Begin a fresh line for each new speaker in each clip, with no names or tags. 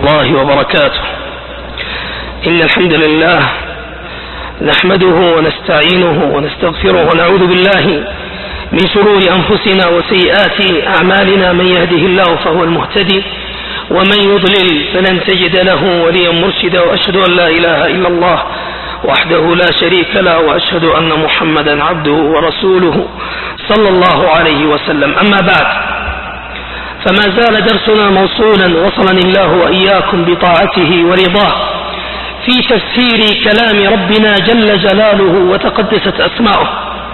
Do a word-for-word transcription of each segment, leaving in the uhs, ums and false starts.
الله وبركاته. إن الحمد لله نحمده ونستعينه ونستغفره ونعوذ بالله من شرور أنفسنا وسيئات أعمالنا. من يهده الله فهو المهتدي ومن يضلل فلن تجد له وليا مرشدا، وأشهد أن لا إله إلا الله وحده لا شريك له، وأشهد أن محمدا عبده ورسوله صلى الله عليه وسلم. أما بعد، فما زال درسنا موصولا وصلني الله وإياكم بطاعته ورضاه في تفسير كلام ربنا جل جلاله وتقدست أسماؤه.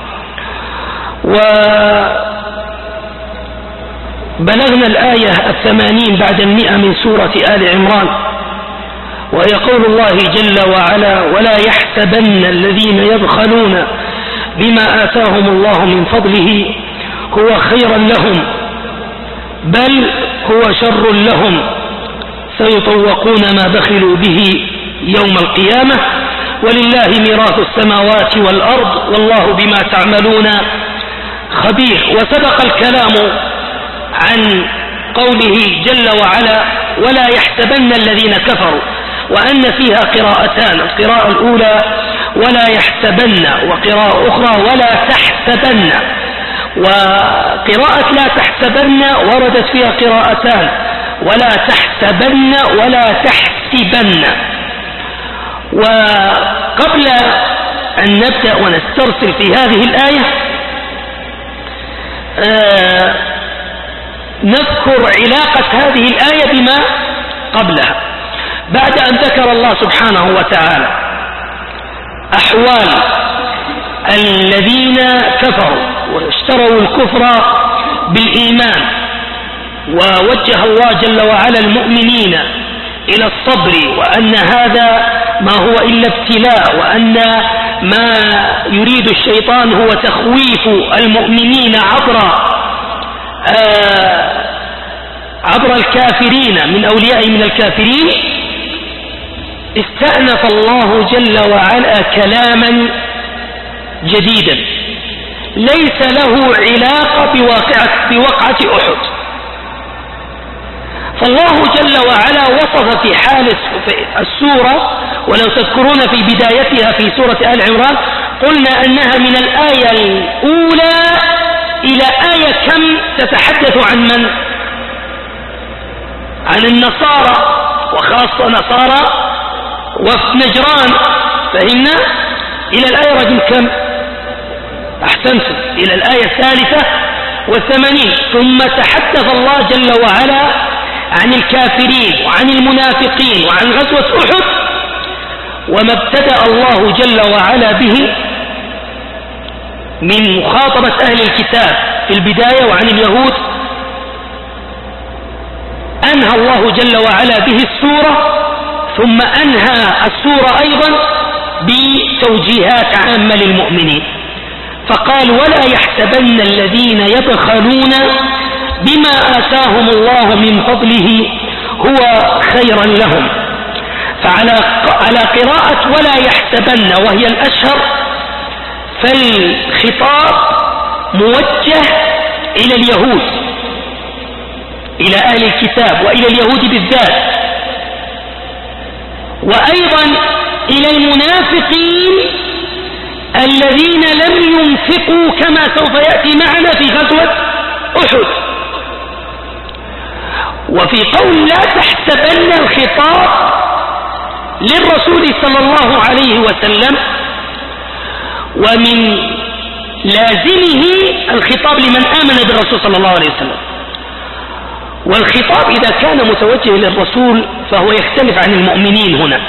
وبلغنا الآية الثمانين بعد المئة من سورة آل عمران، وهي قول الله جل وعلا: ولا يحسبن الذين يبخلون بما آتاهم الله من فضله هو خيرا لهم بل هو شر لهم سيطوقون ما بخلوا به يوم القيامة ولله ميراث السماوات والأرض والله بما تعملون خبير. وسبق الكلام عن قوله جل وعلا: ولا يحسبن الذين كفروا، وأن فيها قراءتان: القراءة الأولى ولا يحسبن، وقراءة أخرى ولا تحسبن. وقراءة لا تحسبن وردت فيها قراءتان: ولا تحسبن ولا تحسبن. وقبل أن نبدأ ونسترسل في هذه الآية آه نذكر علاقة هذه الآية بما قبلها. بعد أن ذكر الله سبحانه وتعالى أحوال الذين كفروا واشتروا الكفر بالإيمان، ووجه الله جل وعلا المؤمنين إلى الصبر، وأن هذا ما هو إلا ابتلاء، وأن ما يريد الشيطان هو تخويف المؤمنين عبر آه عبر الكافرين من أولياء من الكافرين. استأنف الله جل وعلا كلاما جديدا ليس له علاقة بواقعة, بوقعة أحد. فالله جل وعلا وصف في حال السورة، ولو تذكرون في بدايتها في سورة آل عمران قلنا أنها من الآية الأولى إلى آية كم تتحدث عن من؟ عن النصارى، وخاصة نصارى وفد نجران. فهمنا؟ إلى الآية رقم كم؟ أحسنتم، إلى الآية الثالثة والثمانين. ثم تحدث الله جل وعلا عن الكافرين وعن المنافقين وعن غزوة أحد، وما ابتدأ الله جل وعلا به من مخاطبة أهل الكتاب في البداية وعن اليهود، أنهى الله جل وعلا به السورة، ثم أنهى السورة أيضا بتوجيهات عامة للمؤمنين. فقال: ولا يحسبن الذين يبخلون بما آتاهم الله من فضله هو خيرا لهم. فعلى على قراءة ولا يحسبن وهي الأشهر، فالخطاب موجه إلى اليهود، إلى أهل الكتاب وإلى اليهود بالذات، وأيضا إلى المنافقين الذين لم ينفقوا كما سوف يأتي معنا في غزوة أحد. وفي قول لا تحسبن الخطاب للرسول صلى الله عليه وسلم، ومن لازمه الخطاب لمن آمن بالرسول صلى الله عليه وسلم. والخطاب إذا كان متوجه للرسول فهو يختلف عن المؤمنين هنا.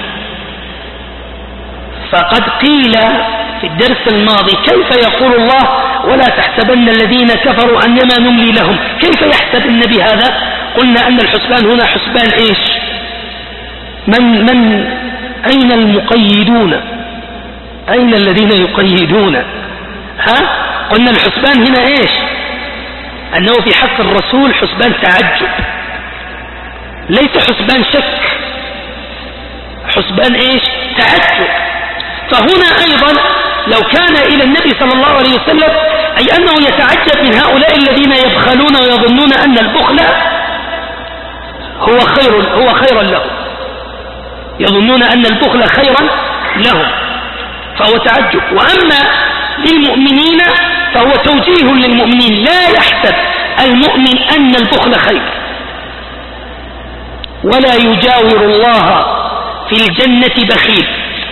فقد قيل في الدرس الماضي: كيف يقول الله ولا تحسبن الذين كفروا أنما نملي لهم؟ كيف يحسب النبي هذا؟ قلنا أن الحسبان هنا حسبان إيش؟ من من أين المقيدون؟ أين الذين يقيدون؟ ها؟ قلنا الحسبان هنا إيش؟ أنه في حق الرسول حسبان تعجب، ليس حسبان شك، حسبان إيش؟ تعجب. فهنا أيضا لو كان إلى النبي صلى الله عليه وسلم أي أنه يتعجب من هؤلاء الذين يبخلون ويظنون أن البخل هو خير هو خيرا لهم، يظنون أن البخل خيرا لهم، فهو تعجب. وأما للمؤمنين فهو توجيه للمؤمنين، لا يحسب المؤمن أن البخل خير، ولا يجاور الله في الجنة بخيل،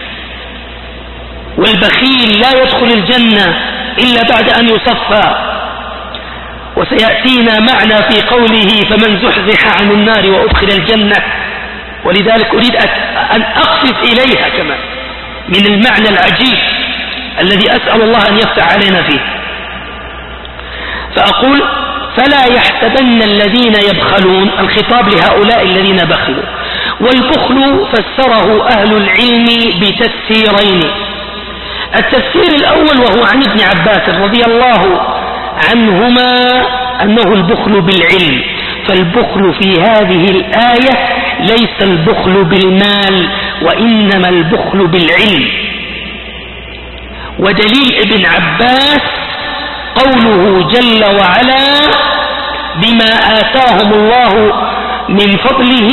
والبخيل لا يدخل الجنة إلا بعد أن يصفى. وسيأتينا معنى في قوله فمن زحزح عن النار وأدخل الجنة، ولذلك أريد أن أقفز إليها كمان من المعنى العجيب الذي أسأل الله أن يفتح علينا فيه. فأقول فلا يحسبن الذين يبخلون، الخطاب لهؤلاء الذين بخلوا. والبخل فسره أهل العلم بتفسيرين. التفسير الأول وهو عن ابن عباس رضي الله عنهما أنه البخل بالعلم، فالبخل في هذه الآية ليس البخل بالمال، وإنما البخل بالعلم. ودليل ابن عباس قوله جل وعلا بما آتاهم الله من فضله،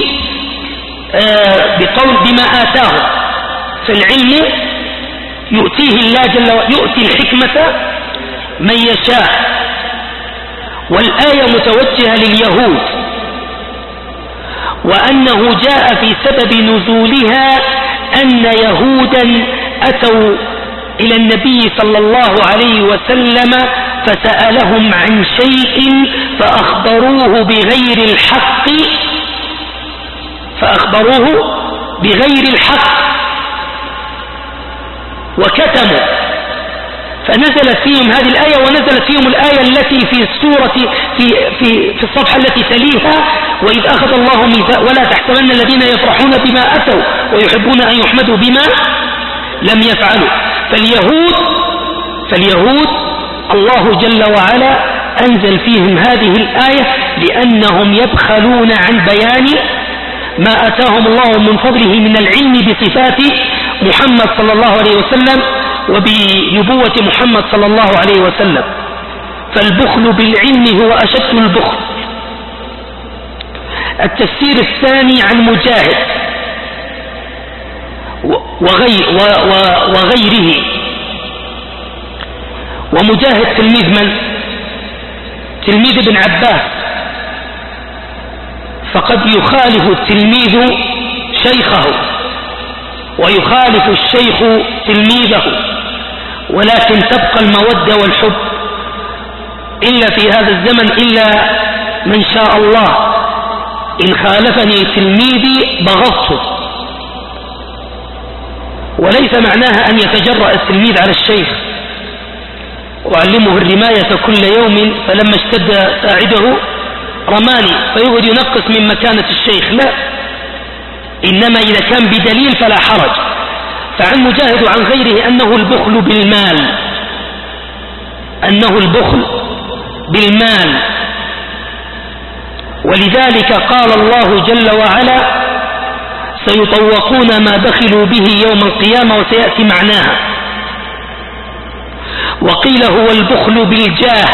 آه بقول بما آتاهم، فالعلم يؤتيه الله جل وعلا، يؤتي الحكمة من يشاء. والآية متوجهة لليهود، وأنه جاء في سبب نزولها أن يهودا أتوا إلى النبي صلى الله عليه وسلم فسألهم عن شيء فأخبروه بغير الحق فأخبروه بغير الحق وكتموا، فنزلت فيهم هذه الآية، ونزلت فيهم الآية التي في السورة في في في الصفحة التي تليها وإذ أخذ الله ميثاق ولا تحسبن الذين يفرحون بما أتوا ويحبون أن يحمدوا بما لم يفعلوا. فاليهود فاليهود الله جل وعلا أنزل فيهم هذه الآية لأنهم يبخلون عن بيان ما أتاهم الله من فضله من العلم بصفات محمد صلى الله عليه وسلم وبنبوة محمد صلى الله عليه وسلم. فالبخل بالعلم هو أشد البخل. التفسير الثاني عن مجاهد وغير وغيره. ومجاهد تلميذ من؟ تلميذ ابن عباس، فقد يخالف التلميذ شيخه ويخالف الشيخ تلميذه، ولكن تبقى المودة والحب إلا في هذا الزمن إلا من شاء الله. إن خالفني تلميذي بغضته، وليس معناها أن يتجرأ التلميذ على الشيخ وأعلمه الرماية كل يوم، فلما اشتد ساعده رماني، فيقعد ينقص من مكانة الشيخ. لا، إنما إذا كان بدليل فلا حرج. فعن مجاهد وعن غيره أنه البخل بالمال، أنه البخل بالمال. ولذلك قال الله جل وعلا سيطوقون ما بخلوا به يوم القيامة، وسيأتي معناها. وقيل هو البخل بالجاه،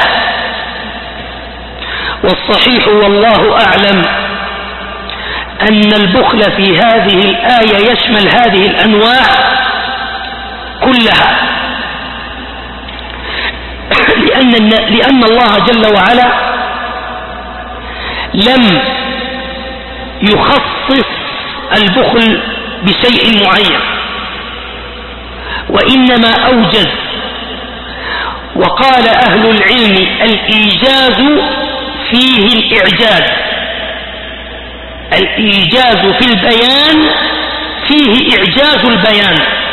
والصحيح والله أعلم أن البخل في هذه الآية يشمل هذه الأنواع كلها، لأن, لأن الله جل وعلا لم يخصص البخل بشيء معين، وإنما أوجز. وقال أهل العلم الإيجاز فيه الإعجاز، الإيجاز في البيان فيه إعجاز البيان.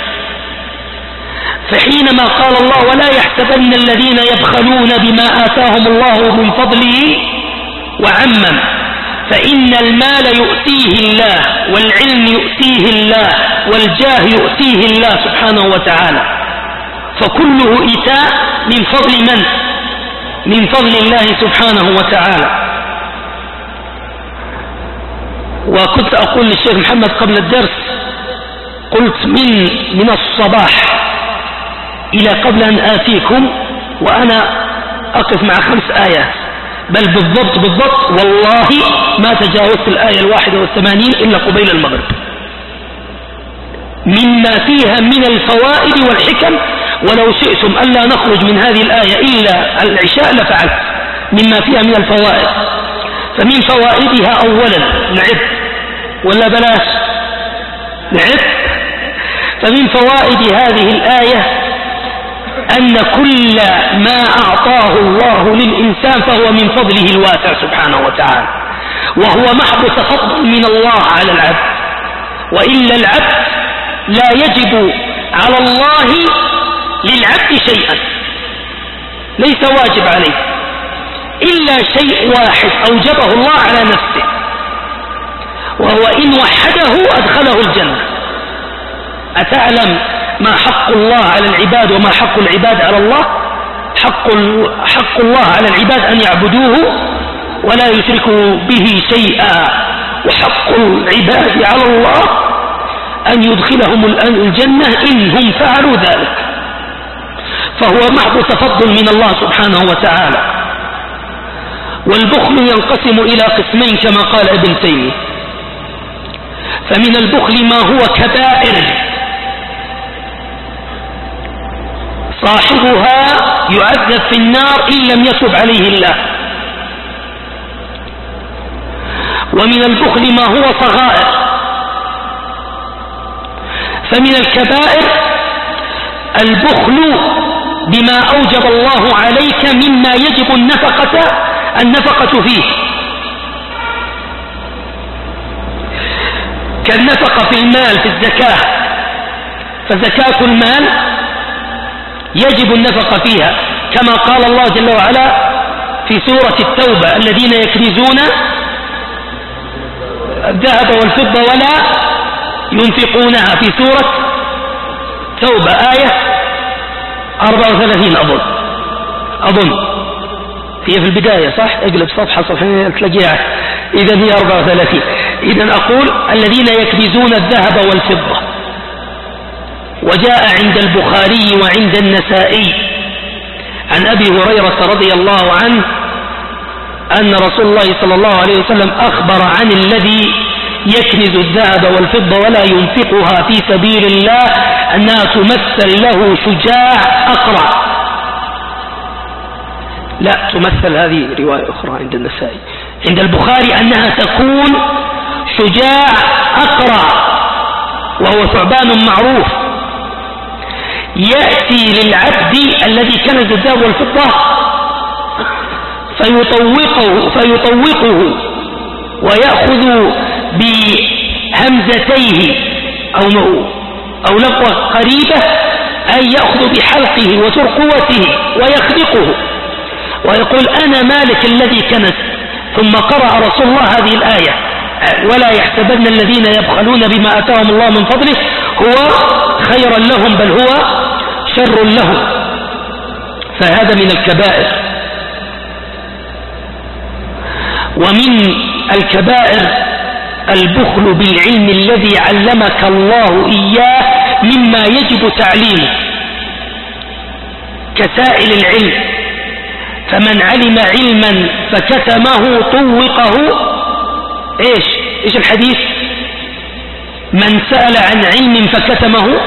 فحينما قال الله ولا يحسبن الذين يبخلون بما آتاهم الله من فضله وعمم، فإن المال يؤتيه الله، والعلم يؤتيه الله، والجاه يؤتيه الله سبحانه وتعالى، فكله إيتاء من فضل من؟ من فضل الله سبحانه وتعالى. وكنت أقول للشيخ محمد قبل الدرس، قلت من من الصباح إلى قبل أن آتيكم وأنا أقف مع خمس آيات، بل بالضبط بالضبط والله ما تجاوزت الآية الواحدة والثمانين إلا قبيل المغرب. مما فيها من الفوائد والحكم، ولو شئتم ألا نخرج من هذه الآية إلا العشاء لفعلت. مما فيها من الفوائد، فمن فوائدها أولا نعد ولا بلاش نعد. فمن فوائد هذه الآية أن كل ما أعطاه الله للإنسان فهو من فضله الواسع سبحانه وتعالى، وهو محض تفضل من الله على العبد. وإلا العبد لا يجب على الله للعبد شيئا، ليس واجب عليه إلا شيء واحد أوجبه الله على نفسه، وهو إن وحده أدخله الجنة. أتعلم ما حق الله على العباد وما حق العباد على الله؟ حق, حق الله على العباد أن يعبدوه ولا يشركوا به شيئا، وحق العباد على الله أن يدخلهم الجنة إن هم فعلوا ذلك. فهو محض تفضل من الله سبحانه وتعالى. والبخل ينقسم إلى قسمين كما قال ابن تيمية. فمن البخل ما هو كبائر صاحبها يعذب في النار إن لم يتب عليه الله. ومن البخل ما هو صغائر. فمن الكبائر البخل بما أوجب الله عليك مما يجب النفقة النفقة فيه، كالنفقة في المال في الزكاة. فزكاة المال يجب النفقة فيها، كما قال الله جل وعلا في سورة التوبة: الذين يكنزون الذهب والفضة ولا ينفقونها. في سورة توبة آية أربعة وثلاثين أظن أظن هي في البداية صح؟ اقلب صفحة صفحة تلاقيها. إذا هي أربعة وثلاثين. إذا أقول الذين يكنزون الذهب والفضة. وجاء عند البخاري وعند النسائي عن أبي هريرة رضي الله عنه أن رسول الله صلى الله عليه وسلم أخبر عن الذي يكنز الذهب والفضة ولا ينفقها في سبيل الله أنها تمثل له شجاع أقرع. لا تمثل، هذه رواية أخرى عند النسائي. عند البخاري أنها تكون شجاع أقرع، وهو ثعبان معروف يأتي للعبد الذي كنز الذهب والفضة فيطوقه فيطوقه ويأخذ بهمزتيه أو أو لفظة قريبة، أي يأخذ بحلقه وترقوته ويخلقه ويقول: أنا مالك الذي كنز. ثم قرأ رسول الله هذه الآية: ولا يحسبن الذين يبخلون بما آتاهم الله من فضله هو خيرا لهم بل هو شر لهم. فهذا من الكبائر. ومن الكبائر البخل بالعلم الذي علمك الله إياه مما يجب تعليمه، كسائل العلم. فمن علم علما فكتمه طوقه. ايش ايش الحديث؟ من سأل عن علم فكتمه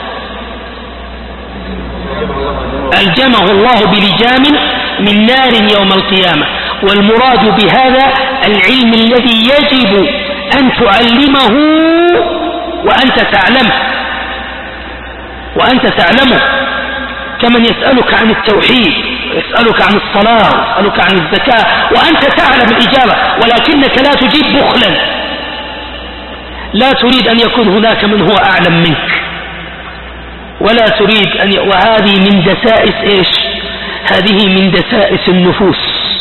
ألجمه الله بلجام من نار يوم القيامة. والمراد بهذا العلم الذي يجب أن تعلمه وأنت تعلمه وأنت تعلمه كمن يسألك عن التوحيد، يسألك عن الصلاة، يسألك عن الزكاة وأنت تعلم الإجابة، ولكنك لا تجيب بخلا، لا تريد أن يكون هناك من هو أعلم منك، ولا تريد أن ي... وهذه من دسائس إيش؟ هذه من دسائس النفوس.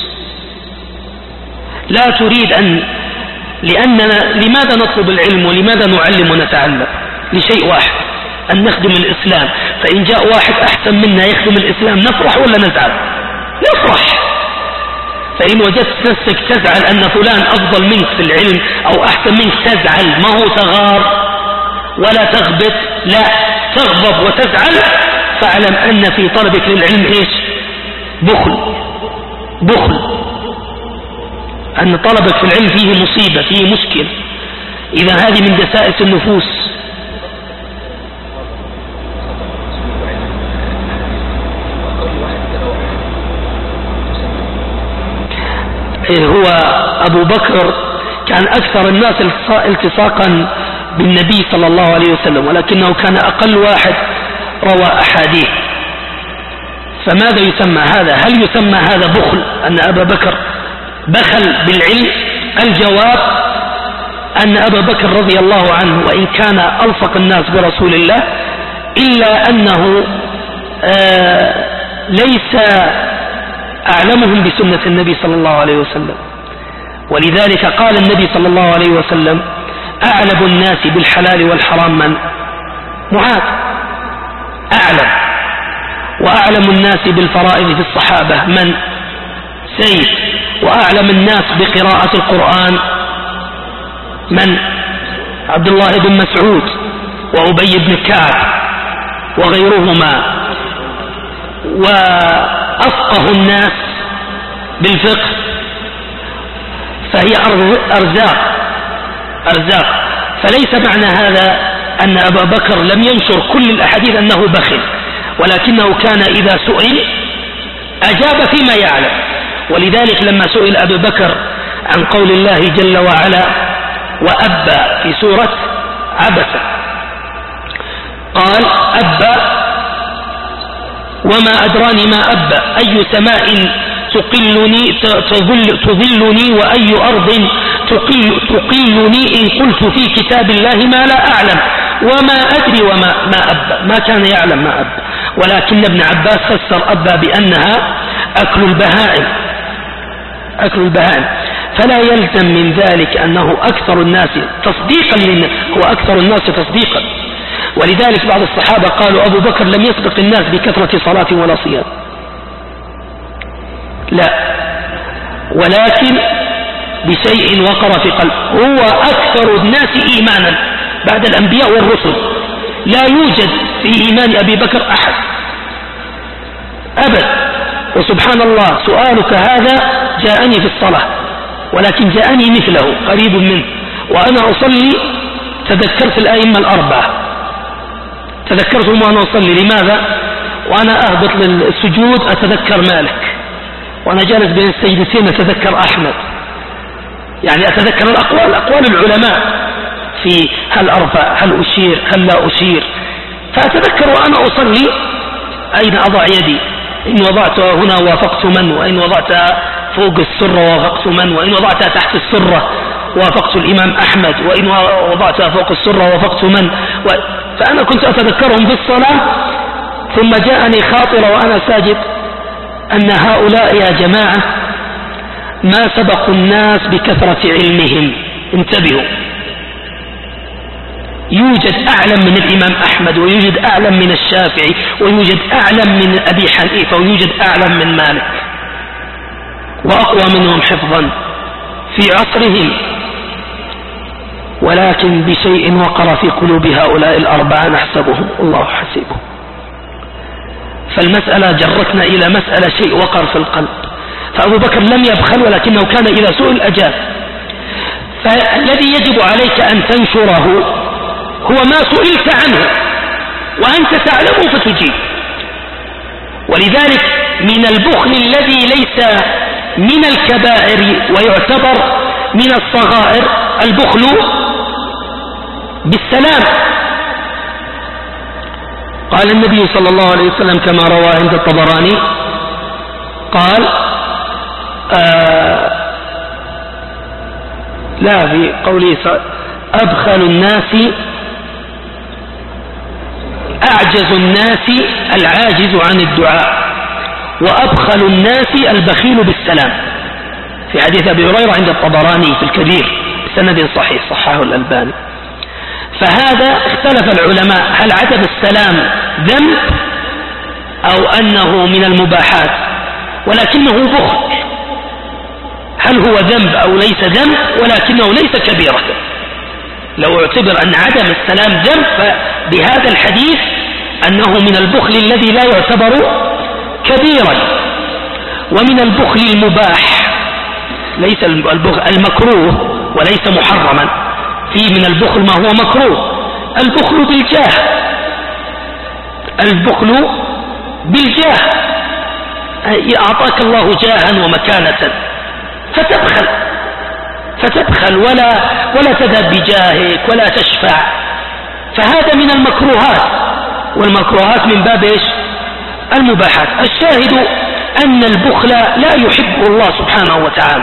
لا تريد أن، لأننا لماذا نطلب العلم ولماذا نعلم ونتعلم؟ لشيء واحد: أن نخدم الإسلام. فإن جاء واحد أحسن منا يخدم الإسلام نفرح ولا نزعل؟ نفرح. فإن وجدت نفسك تزعل أن فلان أفضل منك في العلم أو أحسن منك تزعل، ما هو تغار ولا تغبط، لا تغضب وتزعل، فاعلم أن في طلبك للعلم إيش؟ بخل. بخل. أن طلبك في العلم فيه مصيبة، فيه مشكل، إذا هذه من دسائس النفوس. هو أبو بكر كان أكثر الناس التصاقا بالنبي صلى الله عليه وسلم، ولكنه كان أقل واحد روى أحاديث. فماذا يسمى هذا؟ هل يسمى هذا بخل، أن أبا بكر بخل بالعلم؟ الجواب أن أبا بكر رضي الله عنه وإن كان ألصق الناس برسول الله إلا أنه آه ليس أعلمهم بسنة النبي صلى الله عليه وسلم. ولذلك قال النبي صلى الله عليه وسلم: أعلم الناس بالحلال والحرام من؟ معاذ أعلم. وأعلم الناس بالفرائض في الصحابة من؟ زيد. وأعلم الناس بقراءة القرآن من؟ عبد الله بن مسعود وأبي بن كعب وغيرهما. وأفقه الناس بالفقه، فهي أرزاق أرزاق. فليس معنى هذا أن أبا بكر لم ينشر كل الأحاديث أنه بخل، ولكنه كان إذا سئل أجاب فيما يعلم. ولذلك لما سئل أبو بكر عن قول الله جل وعلا وأبى في سورة عبسة، قال: أبى وما أدراني ما أبى، أي سماء تقلني تظل تظلني وأي أرض تقل تقلني إن قلت في كتاب الله ما لا أعلم وما أدري وما ما أبى. ما كان يعلم ما أبى، ولكن ابن عباس فسر أبى بأنها أكل البهائم أكل البهائم. فلا يلزم من ذلك أنه أكثر الناس تصديقا للناس، هو أكثر الناس تصديقا. ولذلك بعض الصحابة قالوا: أبو بكر لم يسبق الناس بكثرة صلاة ولا صيام، لا، ولكن بشيء وقر في قلب. هو أكثر الناس إيمانا بعد الأنبياء والرسل، لا يوجد في إيمان أبي بكر أحد أبد. وسبحان الله، سؤالك هذا جاءني في الصلاة، ولكن جاءني مثله قريب منه، وأنا أصلي تذكرت الأئمة الأربعة، تذكرتهم وأنا أصلي. لماذا؟ وأنا أهبط للسجود أتذكر مالك، وأنا جالس بين السجدتين أتذكر أحمد. يعني أتذكر الأقوال أقوال العلماء في هل أرفع، هل أشير، هل لا أشير. فأتذكر وأنا أصلي أين أضع يدي، إن وضعتها هنا وافقت من، وإن وضعتها فوق السرة وافقت من، وإن وضعتها تحت السرة وافقت الإمام أحمد، وإن وضعتها فوق السرة وافقت من. فأنا كنت أتذكرهم في الصلاة. ثم جاءني خاطرة وأنا ساجد أن هؤلاء يا جماعة ما سبقوا الناس بكثرة علمهم. انتبهوا، يوجد أعلم من الإمام أحمد، ويوجد أعلم من الشافعي، ويوجد أعلم من أبي حنيفة، ويوجد أعلم من مالك، وأقوى منهم حفظا في عصرهم، ولكن بشيء وقر في قلوب هؤلاء الأربعة نحسبهم الله حسيبهم. فالمسألة جرتنا إلى مسألة شيء وقر في القلب. فأبو بكر لم يبخل، ولكنه كان إذا سئل أجاب. فالذي يجب عليك أن تنشره هو ما سئلت عنه وأنت تعلمه فتجيب. ولذلك من البخل الذي ليس من الكبائر ويعتبر من الصغائر البخل بالسلام. قال النبي صلى الله عليه وسلم كما روى عند الطبراني، قال آه لا في قوله أبخل الناس أعجز الناس العاجز عن الدعاء، وأبخل الناس البخيل بالسلام، في حديث أبي هريرة عند الطبراني في الكبير بسند صحيح صححه الألباني. فهذا اختلف العلماء، هل عدم السلام ذنب أو أنه من المباحات، ولكنه بخل. هل هو ذنب أو ليس ذنب، ولكنه ليس كبيرة. لو اعتبر أن عدم السلام ذنب، فبهذا الحديث أنه من البخل الذي لا يعتبر كبيرا. ومن البخل المباح ليس البخل المكروه وليس محرما، في من البخل ما هو مكروه. البخل بالجاه، البخل بالجاه، أعطاك الله جاها ومكانة فتبخل فتبخل ولا ولا تذهب بجاهك ولا تشفع، فهذا من المكروهات، والمكروهات من باب ايش؟ المباحات. الشاهد أن البخل لا يحبه الله سبحانه وتعالى،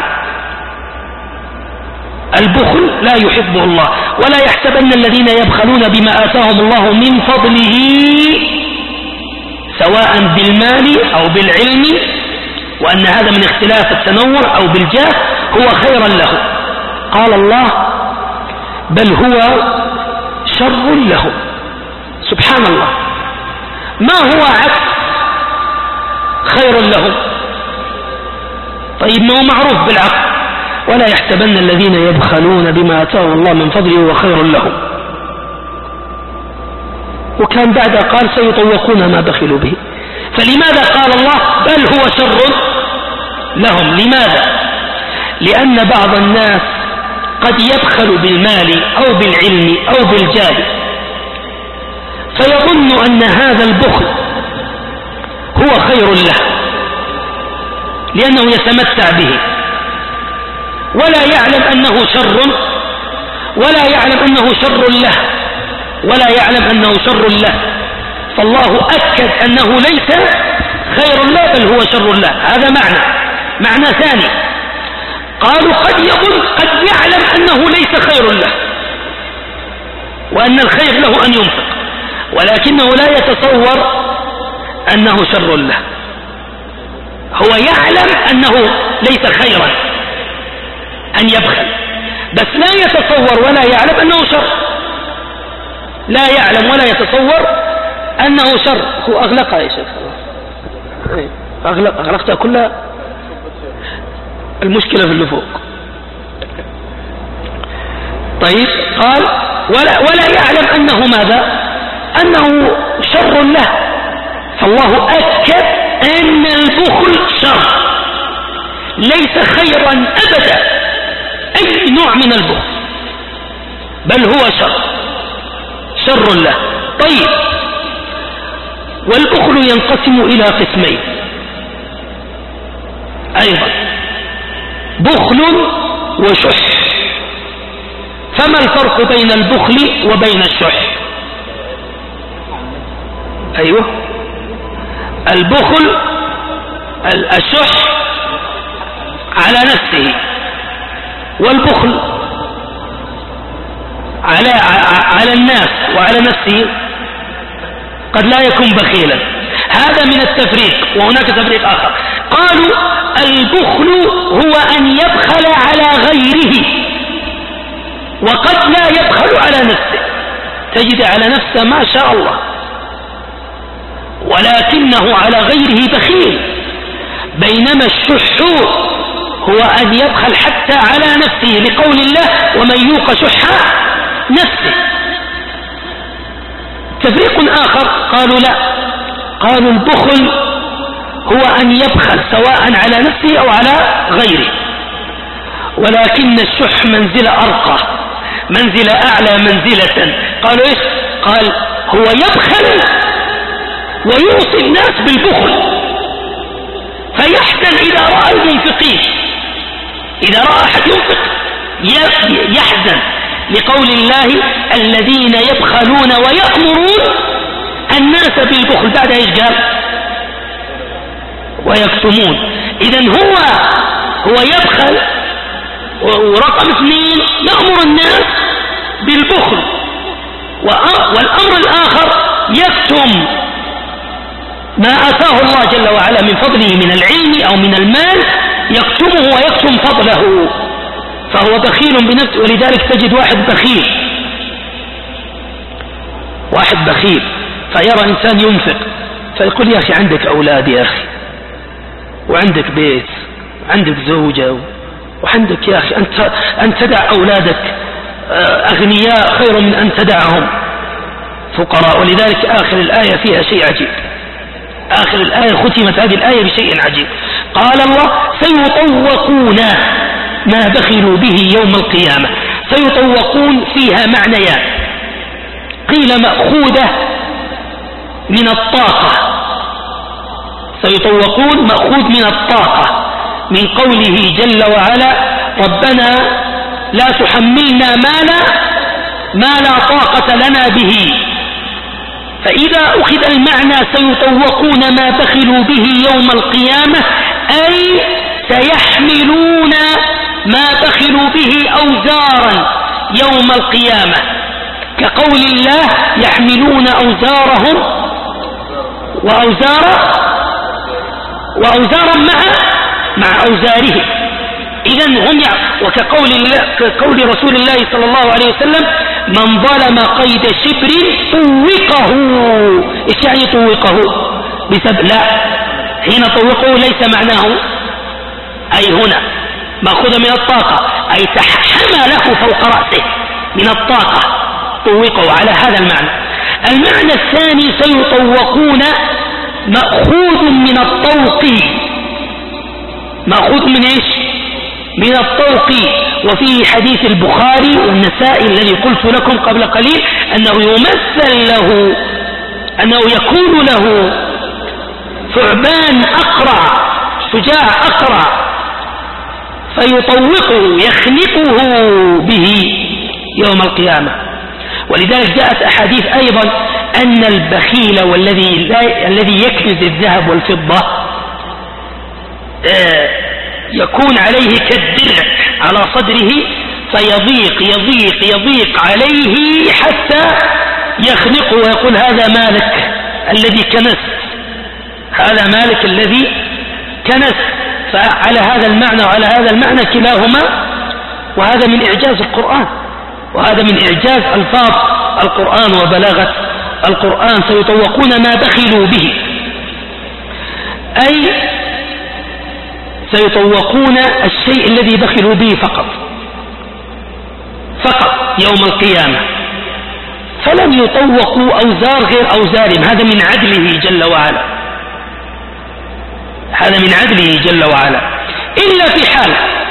البخل لا يحبه الله. ولا يحسبن الذين يبخلون بما آتاهم الله من فضله سواء بالمال أو بالعلم، وأن هذا من اختلاف التنوع، أو بالجاه، هو خيرا له. قال الله بل هو شر له. سبحان الله، ما هو عكس خير له؟ طيب ما هو معروف بالعقل. ولا يحسبن الذين يبخلون بما آتاهم الله من فضله وخير لهم. وكان بعد قال سيطوقون ما بخلوا به. فلماذا قال الله بل هو شر لهم؟ لماذا؟ لأن بعض الناس قد يبخل بالمال أو بالعلم أو بالجاه، فيظن أن هذا البخل هو خير له لأنه يتمتع به، ولا يعلم أنه شر، ولا يعلم أنه شر له، ولا يعلم أنه شر له. فالله أكد أنه ليس خير له بل هو شر له. هذا معنى. معنى ثاني، قالوا قد يظن، قد يعلم أنه ليس خير له وأن الخير له أن ينفق، ولكنه لا يتصور أنه شر له. هو يعلم أنه ليس خيرا أن يبخل، بس لا يتصور ولا يعلم أنه شر، لا يعلم ولا يتصور أنه شر. هو أغلقها يا شيخ، أغلق أغلقتها كلها، المشكلة في اللي فوق. طيب قال ولا, ولا يعلم أنه ماذا؟ أنه شر له. فالله أكد أن البخل شر، ليس خيرا أبدا أي نوع من البخل، بل هو شر شر له. طيب والبخل ينقسم إلى قسمين أيضا، بخل وشح. فما الفرق بين البخل وبين الشح؟ أيوه، البخل الشح على نفسه، والبخل على على الناس وعلى نفسه قد لا يكون بخيلا. هذا من التفريق. وهناك تفريق آخر، قالوا البخل هو أن يبخل على غيره، وقد لا يبخل على نفسه، تجد على نفسه ما شاء الله ولكنه على غيره بخيل. بينما الشح هو أن يبخل حتى على نفسه، لقول الله ومن يوق شح نفسه. تفريق آخر قالوا لا، قالوا البخل هو أن يبخل سواء على نفسه أو على غيره، ولكن الشح منزلة أرقى، منزلة أعلى منزلة. قالوا إيش؟ قال هو يبخل ويوصي الناس بالبخل، فيحزن إذا رأى المنفقين، إذا رأى أحد ينفق يحزن، لقول الله الذين يبخلون ويأمرون الناس بالبخل. بعد إيش قال؟ ويكتمون. إذن هو هو يبخل، ورقم اثنين يأمر الناس بالبخل، والأمر الآخر يكتم ما آتاه الله جل وعلا من فضله من العلم أو من المال، يكتمه ويكتم فضله، فهو بخيل بنفسه. ولذلك تجد واحد بخيل واحد بخيل فيرى إنسان ينفق فيقول يا أخي عندك أولاد يا أخي، وعندك بيت، عندك زوجة، وعندك يا أخي أنت أن تدع أولادك أغنياء خير من أن تدعهم فقراء. ولذلك آخر الآية فيها شيء عجيب، آخر الآية ختمت هذه الآية بشيء عجيب. قال الله سيطوقون ما بخلوا به يوم القيامة. سيطوقون فيها معنيان، قيل مأخوذة من الطاقة، سيطوقون مأخوذ من الطاقة من قوله جل وعلا ربنا لا تحملنا ما لا ما لا طاقة لنا به. فإذا أخذ المعنى سيطوقون ما بخلوا به يوم القيامة أي سيحملون ما بخلوا به أوزارا يوم القيامة، كقول الله يحملون أوزارهم وأوزارا وأوزارا مع مع أوزارهم. إذن هم وكقول الله كقول رسول الله صلى الله عليه وسلم من ظلم قيد شبر طوقه. إيش يعني طوقه؟ بسبب لا، حين طوقه ليس معناه أي هنا مأخوذ من الطاقة، أي حمله فوق رأسه من الطاقة طوقه على هذا المعنى. المعنى الثاني سيطوقون مأخوذ من الطوق، مأخوذ من إيش؟ من الطوق. وفي حديث البخاري والنسائي الذي قلت لكم قبل قليل أنه يمثل له أنه يكون له ثعبان أقرع شجاع أقرع فيطوقه يخنقه به يوم القيامة. ولذلك جاءت أحاديث أيضا أن البخيل والذي الذي يكنز الذهب والفضة يكون عليه كالدرع على صدره فيضيق يضيق يضيق عليه حتى يخنقه ويقول هذا مالك الذي كنست، هذا مالك الذي كنست. فعلى هذا المعنى وعلى هذا المعنى كلاهما، وهذا من إعجاز القرآن، وهذا من إعجاز ألفاظ القرآن وبلاغة القرآن. سيطوقون ما بخلوا به أي سيطوقون الشيء الذي بخلوا به فقط فقط يوم القيامة، فلم يطوقوا أوزار غير أوزارهم. هذا من عدله جل وعلا، هذا من عدله جل وعلا، إلا في حال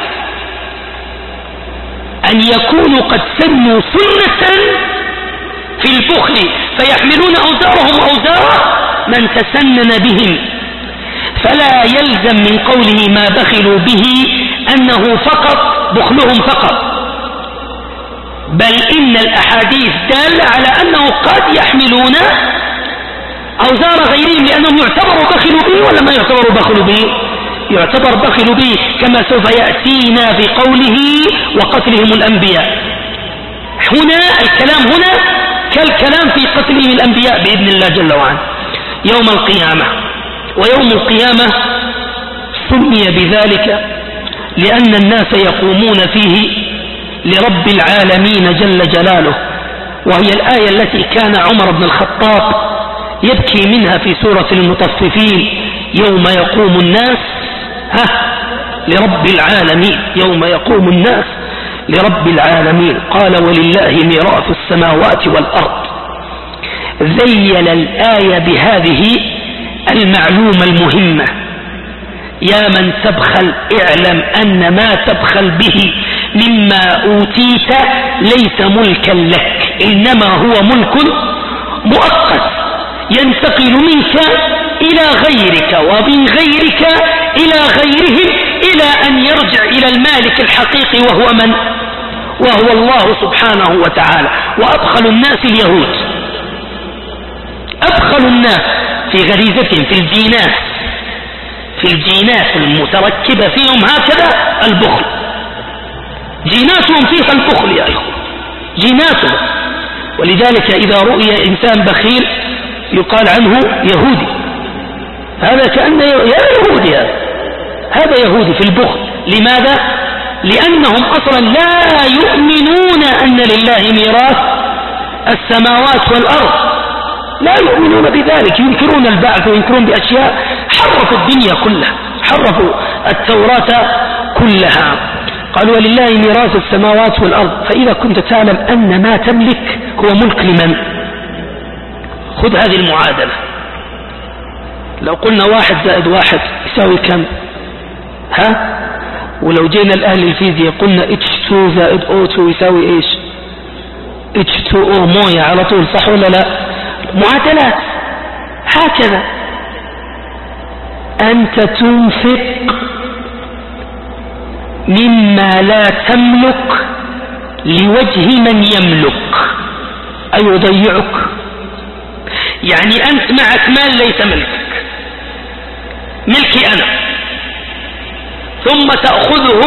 أن يكونوا قد سنوا سنة في البخل فيحملون أوزارهم أوزار من تسنن بهم، فلا يلزم من قوله ما بخلوا به أنه فقط بخلهم فقط، بل إن الأحاديث دالة على أنه قد يحملون أوزار غيرهم لأنهم يعتبروا بخلوا به ولا ما يعتبروا بخلوا به؟ يعتبر بخلوا به، كما سوف يأتينا في قوله وقتلهم الأنبياء. هنا الكلام هنا كالكلام في قتلهم الأنبياء بإذن الله جل وعلا يوم القيامة. ويوم القيامة سمي بذلك لأن الناس يقومون فيه لرب العالمين جل جلاله، وهي الآية التي كان عمر بن الخطاب يبكي منها في سورة المطففين يوم يقوم الناس ها لرب العالمين، يوم يقوم الناس لرب العالمين. قال ولله ميراث السماوات والأرض. ذيل الآية بهذه المعلومة المهمة: يا من تبخل اعلم أن ما تبخل به مما أوتيت ليس ملكا لك، إنما هو ملك مؤقت ينتقل منك إلى غيرك ومن غيرك إلى غيرهم إلى أن يرجع إلى المالك الحقيقي وهو من؟ وهو الله سبحانه وتعالى. وأبخل الناس اليهود، أبخل الناس في غريزتهم في الجينات في الجينات المتركبة فيهم هكذا البخل، جيناتهم فيها البخل يا إخوة، جيناتهم. ولذلك إذا رؤي إنسان بخيل يقال عنه يهودي، هذا كأنه يا يهودي، هذا هذا يهودي في البخل. لماذا؟ لأنهم أصلا لا يؤمنون أن لله ميراث السماوات والأرض، لا يؤمنون بذلك، ينكرون البعث وينكرون بأشياء، حرفوا الدنيا كلها، حرفوا التوراة كلها. قالوا ولله ميراث السماوات والأرض. فإذا كنت تعلم أن ما تملك هو ملك لمن؟ خذ هذه المعادلة، لو قلنا واحد زائد واحد يساوي كم؟ ها؟ ولو جينا لأهل الفيزياء قلنا اتش تو زائد او اثنين يساوي ايش؟ اتش تو او موية على طول، صح ولا لا؟ معادلات هكذا. أنت تنفق مما لا تملك لوجه من يملك، أيضيعك؟ يعني أنت معك مال ليس ملكك، ملكي أنا، ثم تأخذه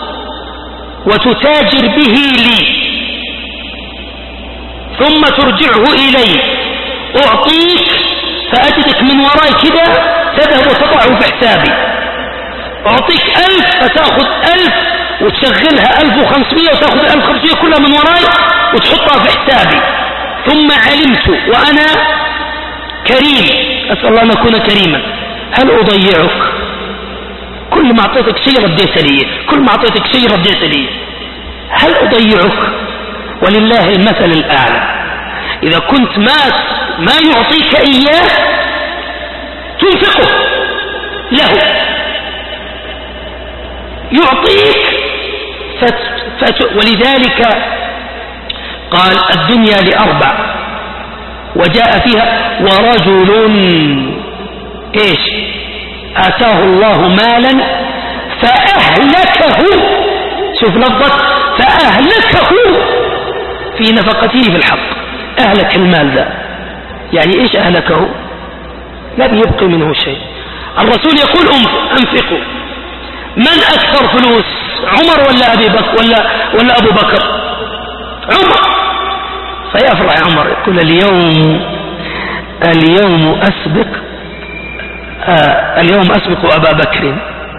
وتتاجر به لي ثم ترجعه إلي، أعطيك فأجدك من وراي كده تذهب وتضعه في حسابي، أعطيك ألف فتأخذ ألف وتشغلها ألف وخمسمائة وتأخذ ألف وخمسمائة كلها من وراي وتحطها في حسابي، ثم علمت وأنا كريم، أسأل الله أن أكون كريما، هل أضيعك؟ كل ما أعطيتك شيء رديت لي، كل ما أعطيتك شيء رديت لي، هل أضيعك؟ ولله المثل الأعلى. إذا كنت ما ما يعطيك إياه تنفقه له، يعطيك فت فت ولذلك قال الدنيا لأربع، وجاء فيها ورجل إيش آتاه الله مالا فأهلكه، شوف لفظة فأهلكه في نفقته في الحق، أهلك المال ذا، يعني إيش أهلكه؟ لا يبقي منه شيء. الرسول يقول أنفقوا، من أكثر فلوس، عمر ولا أبي بكر ولا, ولا أبو بكر؟ عمر. فيفرح عمر يقول اليوم اليوم أسبق آه اليوم أسبق أبا بكر،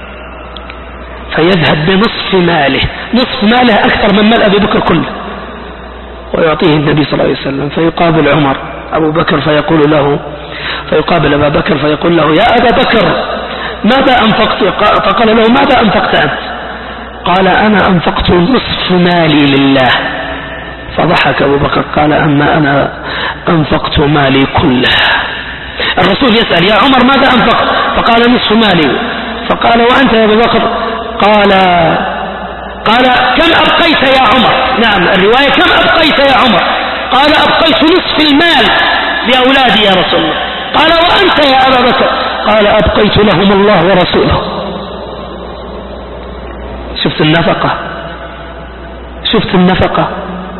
فيذهب بنصف ماله، نصف ماله أكثر من مال أبي بكر كله، ويعطيه النبي صلى الله عليه وسلم، فيقابل عمر أبو بكر فيقول له فيقابل أبا بكر فيقول له يا أبا بكر ماذا أنفقت؟ فقال له ماذا أنفقت أنت؟ قال أنا أنفقت نصف مالي لله. فضحك أبو بكر قال أما أنا أنفقت مالي كله. الرسول يسأل يا عمر ماذا أنفقت؟ فقال نصف مالي. فقال وأنت يا أبو بكر؟ قال قال كم أبقيت يا عمر؟ نعم الرواية كم أبقيت يا عمر؟ قال أبقيت نصف المال لأولادي يا رسول الله. قال وأنت يا أبا بكر؟ قال أبقيت لهم الله ورسوله. شفت النفقة، شفت النفقة،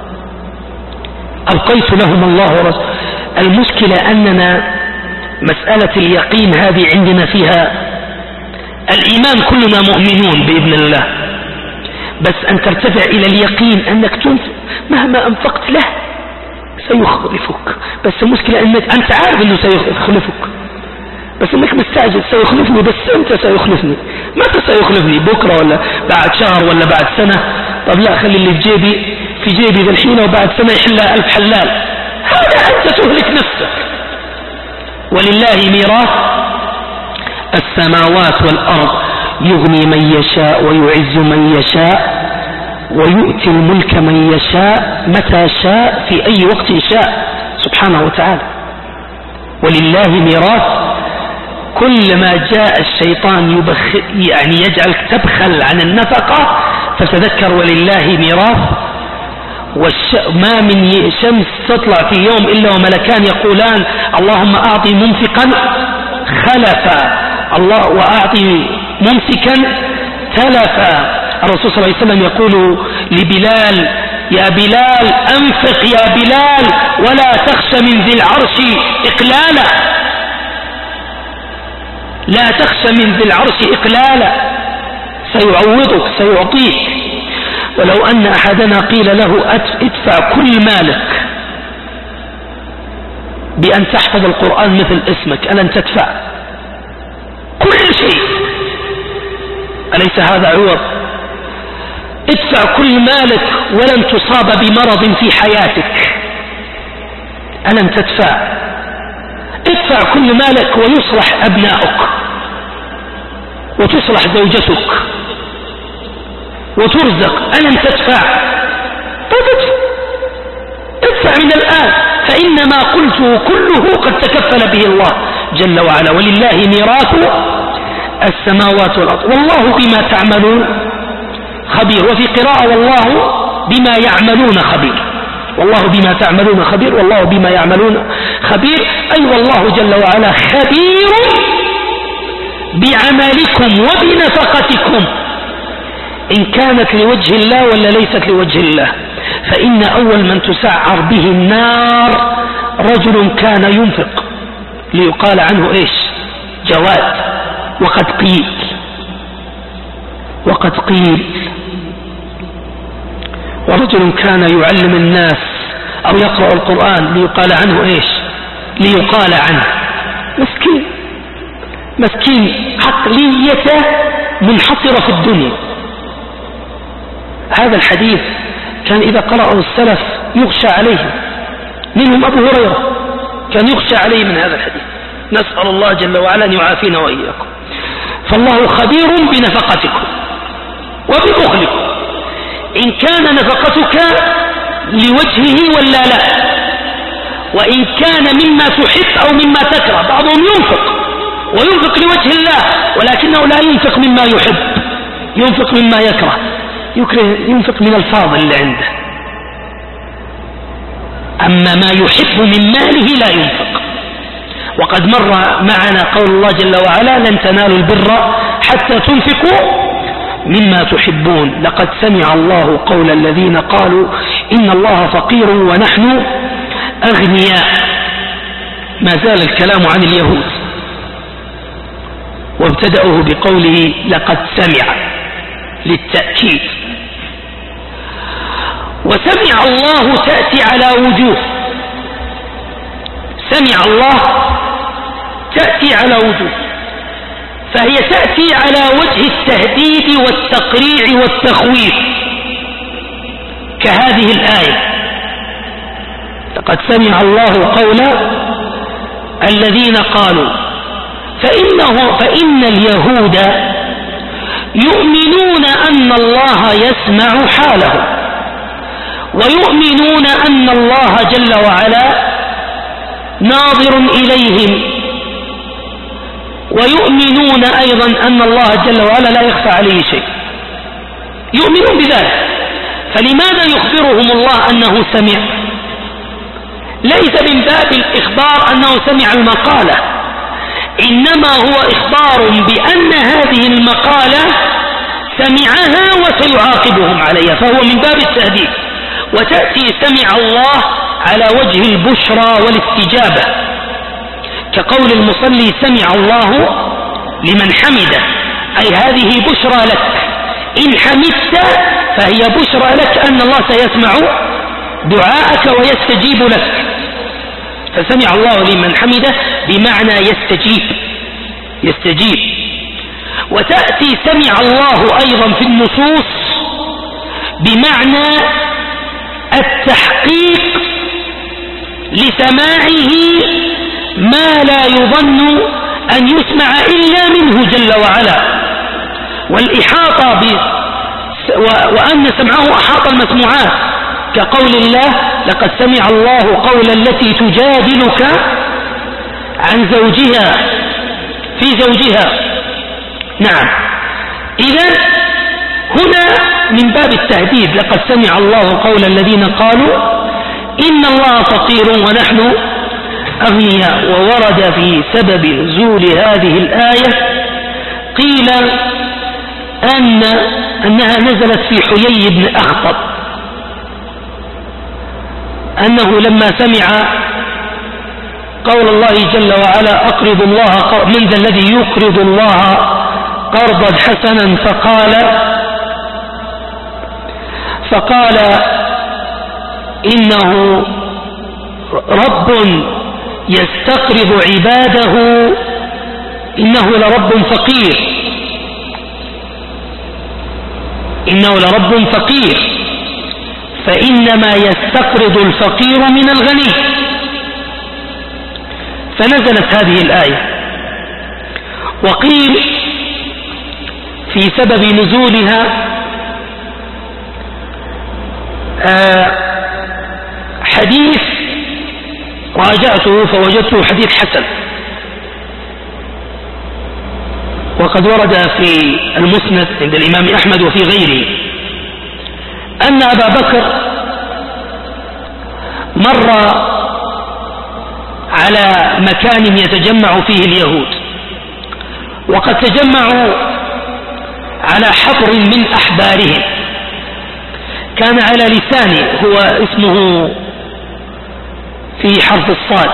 أبقيت لهم الله ورسوله. المشكلة أننا مسألة اليقين هذه عندنا فيها الإيمان، كلنا مؤمنون بإذن الله، بس أن ترتفع إلى اليقين أنك تنفق مهما أنفقت له سيخلفك. بس المشكلة أنك أنت عارف أنه سيخلفك، بس أنك مستعجل سيخلفني، بس أنت سيخلفني. متى سيخلفني؟ بكرة ولا بعد شهر ولا بعد سنة؟ طب لا خلي اللي في جيبي في جيبي بالحين وبعد سنة يحلها ألف حلال. هذا أنت تهلك نفسك. ولله ميراث السماوات والأرض، يغني من يشاء ويعز من يشاء ويؤتي الملك من يشاء متى شاء في أي وقت شاء سبحانه وتعالى. ولله ميراث. كلما جاء الشيطان يبخ يعني يجعلك تبخل عن النفقة فتذكر ولله ميراث. والش... ما من شمس تطلع في يوم إلا وملكان يقولان اللهم أعطي ممسكا خلفا الله وأعطي ممسكا تلفا. الرسول صلى الله عليه وسلم يقول لبلال يا بلال أنفق يا بلال ولا تخش من ذي العرش إقلالا، لا تخش من ذي العرش إقلالا، سيعوضك سيعطيك. ولو أن أحدنا قيل له ادفع كل مالك بأن تحفظ القرآن مثل اسمك ألن تدفع كل شيء؟ أليس هذا عوض؟ ادفع كل مالك ولن تصاب بمرض في حياتك ألن تدفع؟ ادفع كل مالك ويصلح أبناؤك وتصلح زوجتك وترزق ألن تدفع؟ تدفع، ادفع من الآن، فإنما قلته كله قد تكفل به الله جل وعلا. ولله ميراث السماوات والأرض والله بما تعملون خبير. وفي قراءة والله بما يعملون خبير، والله بما تعملون خبير، والله بما يعملون خبير، أي والله جل وعلا خبير بعملكم وبنفقتكم إن كانت لوجه الله ولا ليست لوجه الله. فإن أول من تسعر به النار رجل كان ينفق ليقال عنه إيش؟ جواد. وقد قيل وقد قيل ورجل كان يعلم الناس أو يقرأ القرآن ليقال عنه إيش؟ ليقال عنه مسكين، مسكين عقليته منحصرة في الدنيا. هذا الحديث كان إذا قرأه السلف يغشى عليه، منهم أبو هريرة كان يغشى عليه من هذا الحديث. نسأل الله جل وعلا أن يعافينا وإياكم. فالله خبير بنفقتكم وببخلكم إن كان نفقتك لوجهه ولا لا، وإن كان مما تحب أو مما تكره. بعضهم ينفق وينفق لوجه الله ولكنه لا ينفق مما يحب، ينفق مما يكره، ينفق من الفاضل اللي عنده، أما ما يحب من ماله لا ينفق. وقد مر معنا قول الله جل وعلا لن تنالوا البر حتى تنفقوا مما تحبون. لقد سمع الله قول الذين قالوا إن الله فقير ونحن أغنياء. ما زال الكلام عن اليهود وابتدأه بقوله لقد سمع للتأكيد. وسمع الله تأتي على وجوه، سمع الله تأتي على وجوه، فهي تأتي على وجه التهديد والتقريع والتخويف كهذه الآية لقد سمع الله قول الذين قالوا. فإنه فإن اليهود يؤمنون أن الله يسمع حالهم، ويؤمنون أن الله جل وعلا ناظر إليهم، ويؤمنون أيضا أن الله جل وعلا لا يخفى عليه شيء، يؤمنون بذلك. فلماذا يخبرهم الله أنه سمع؟ ليس من باب الإخبار أنه سمع المقالة، إنما هو إخبار بأن هذه المقالة سمعها وسيعاقبهم عليها، فهو من باب التهديد. وتأتي سمع الله على وجه البشرى والاستجابة، كقول المصلي سمع الله لمن حمده، أي هذه بشرى لك، إن حمدت فهي بشرى لك أن الله سيسمع دعاءك ويستجيب لك. فسمع الله لمن حمده بمعنى يستجيب يستجيب. وتأتي سمع الله أيضا في النصوص بمعنى التحقيق لسماعه ما لا يظن أن يسمع إلا منه جل وعلا، والإحاطة ب... وأن سمعه أحاط المسموعات، كقول الله لقد سمع الله قول التي تجادلك عن زوجها في زوجها. نعم، إذن هنا من باب التهديد لقد سمع الله قول الذين قالوا إن الله فقير ونحن أغنياء. وورد في سبب نزول هذه الآية قيل أن أنها نزلت في حيي بن أخطب، أنه لما سمع قول الله جل وعلا أقرض الله من ذا الذي يقرض الله قرضا حسنا فقال فقال إنه رب يستقرض عباده إنه لرب فقير إنه لرب فقير فإنما يستقرض الفقير من الغني. فنزلت هذه الآية. وقيل في سبب نزولها آه حديث راجعته فوجدته حديث حسن، وقد ورد في المسند عند الإمام أحمد وفي غيره أن أبا بكر مر على مكان يتجمع فيه اليهود، وقد تجمعوا على حفر من أحبارهم، كان على لسانه، هو اسمه في حرف الصاد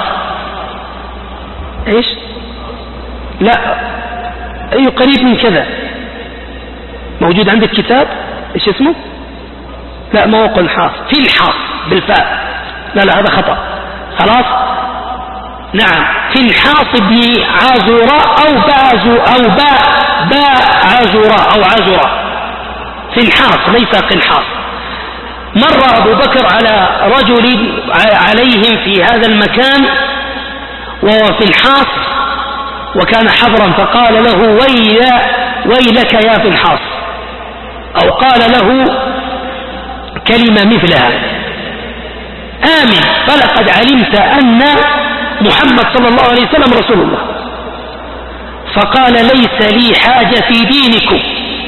ايش لا اي قريب من كذا، موجود عندك كتاب ايش اسمه؟ لا ما هو قنحاص، في الحاص بالفاء، لا لا هذا خطأ خلاص. نعم في الحاص بن عازوراء أو بازو أو باء باء عازوراء أو عازوراء، في الحاص ليس قنحاص. مر أبو بكر على رجل عليهم في هذا المكان وهو في الحاص وكان حبرا، فقال له ويل ويلك يا في الحاص، أو قال له كلمة مثلها آمن فلقد علمت أن محمد صلى الله عليه وسلم رسول الله. فقال ليس لي حاجة في دينكم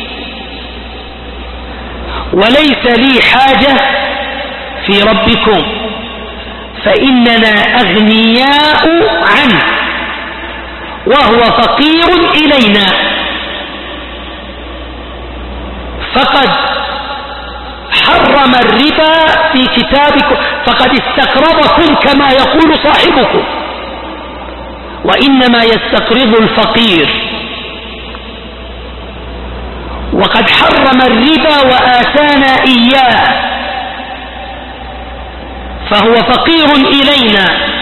وليس لي حاجة في ربكم، فإننا أغنياء عنه وهو فقير إلينا، فقد حرم الربا في كتابكم، فقد استقرضكم كما يقول صاحبكم، وإنما يستقرض الفقير، وقد حرم الربا وآتانا إياه، فهو فقير إلينا،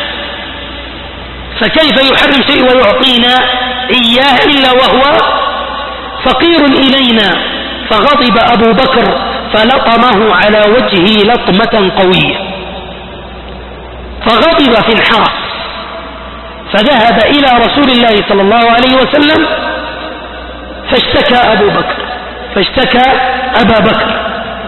فكيف يحرم شيء ويعطينا إياه إلا وهو فقير إلينا؟ فغضب أبو بكر فلطمه على وجهه لطمة قوية، فغضب في الحرس، فذهب إلى رسول الله صلى الله عليه وسلم فاشتكى أبو بكر فاشتكى أبا بكر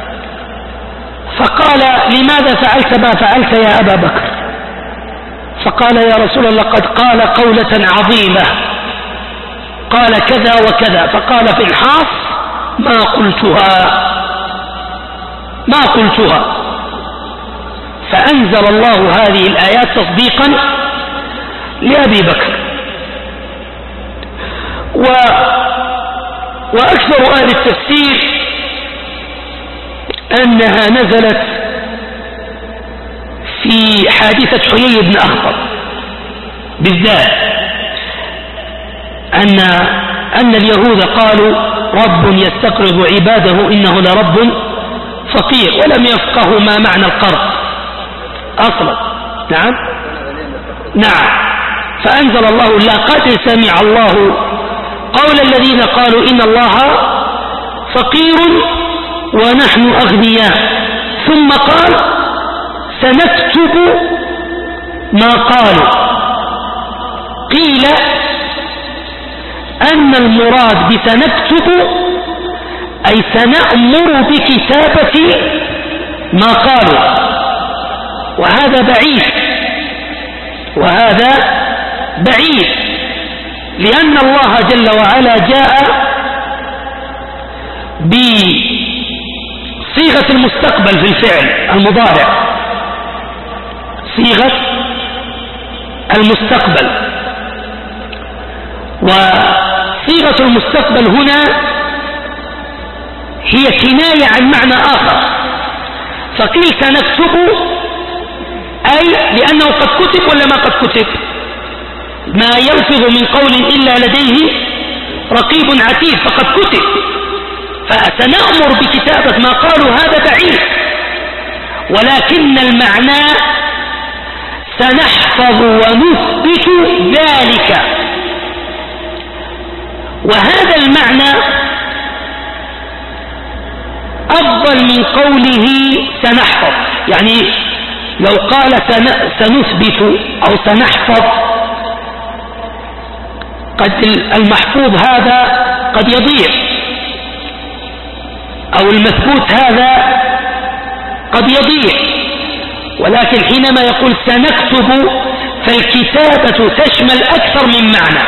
فقال لماذا فعلت ما فعلت يا أبا بكر؟ فقال يا رسول الله قد قال قولة عظيمة، قال كذا وكذا، فقال في الحاص ما قلتها ما قلتها فأنزل الله هذه الآيات تصديقا لأبي بكر. و وأكثر أهل التفسير أنها نزلت في حادثة حيي بن أخطب بالذات، أن أن اليهود قالوا رب يستقرض عباده إنه لرب فقير، ولم يفقهوا ما معنى القرض أصلا. نعم نعم فأنزل الله لقد سمع الله قول الذين قالوا إن الله فقير ونحن أغنياء، ثم قال سنكتب ما قالوا. قيل أن المراد بسنكتب أي سنأمر بكتابة ما قالوا، وهذا بعيد وهذا بعيد لأن الله جل وعلا جاء بصيغة المستقبل في الفعل المضارع، صيغة المستقبل، وصيغة المستقبل هنا هي كناية عن معنى آخر، فقيل سنكتب أي لأنه قد كتب ولا ما قد كتب؟ ما يلفظ من قول إلا لديه رقيب عتيد، فقد كتب، فسنأمر بكتابة ما قالوا هذا بعيد، ولكن المعنى سنحفظ ونثبت ذلك، وهذا المعنى أفضل من قوله سنحفظ. يعني لو قال سنثبت أو سنحفظ قد المحفوظ هذا قد يضيع، أو المثبوت هذا قد يضيع، ولكن حينما يقول سنكتب فالكتابة تشمل أكثر من معنى،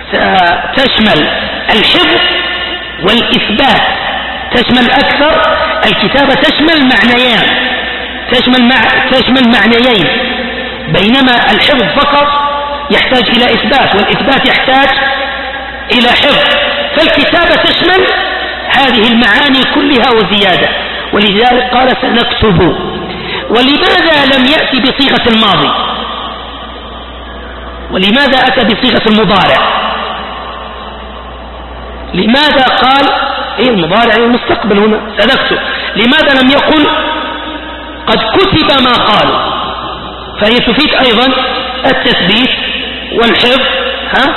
تشمل الحفظ والإثبات، تشمل أكثر الكتابة تشمل معنيان، تشمل, مع... تشمل معنيين، بينما الحفظ فقط يحتاج إلى إثبات، والإثبات يحتاج إلى حفظ. فالكتابة تشمل هذه المعاني كلها وزيادة، ولذلك قال سنكتب. ولماذا لم يأتي بصيغة الماضي؟ ولماذا أتى بصيغة المضارع؟ لماذا قال إيه المضارع المستقبل هنا سنكتب؟ لماذا لم يقل قد كتب ما قالوا؟ فهي تفيد أيضا التثبيت والحفظ. ها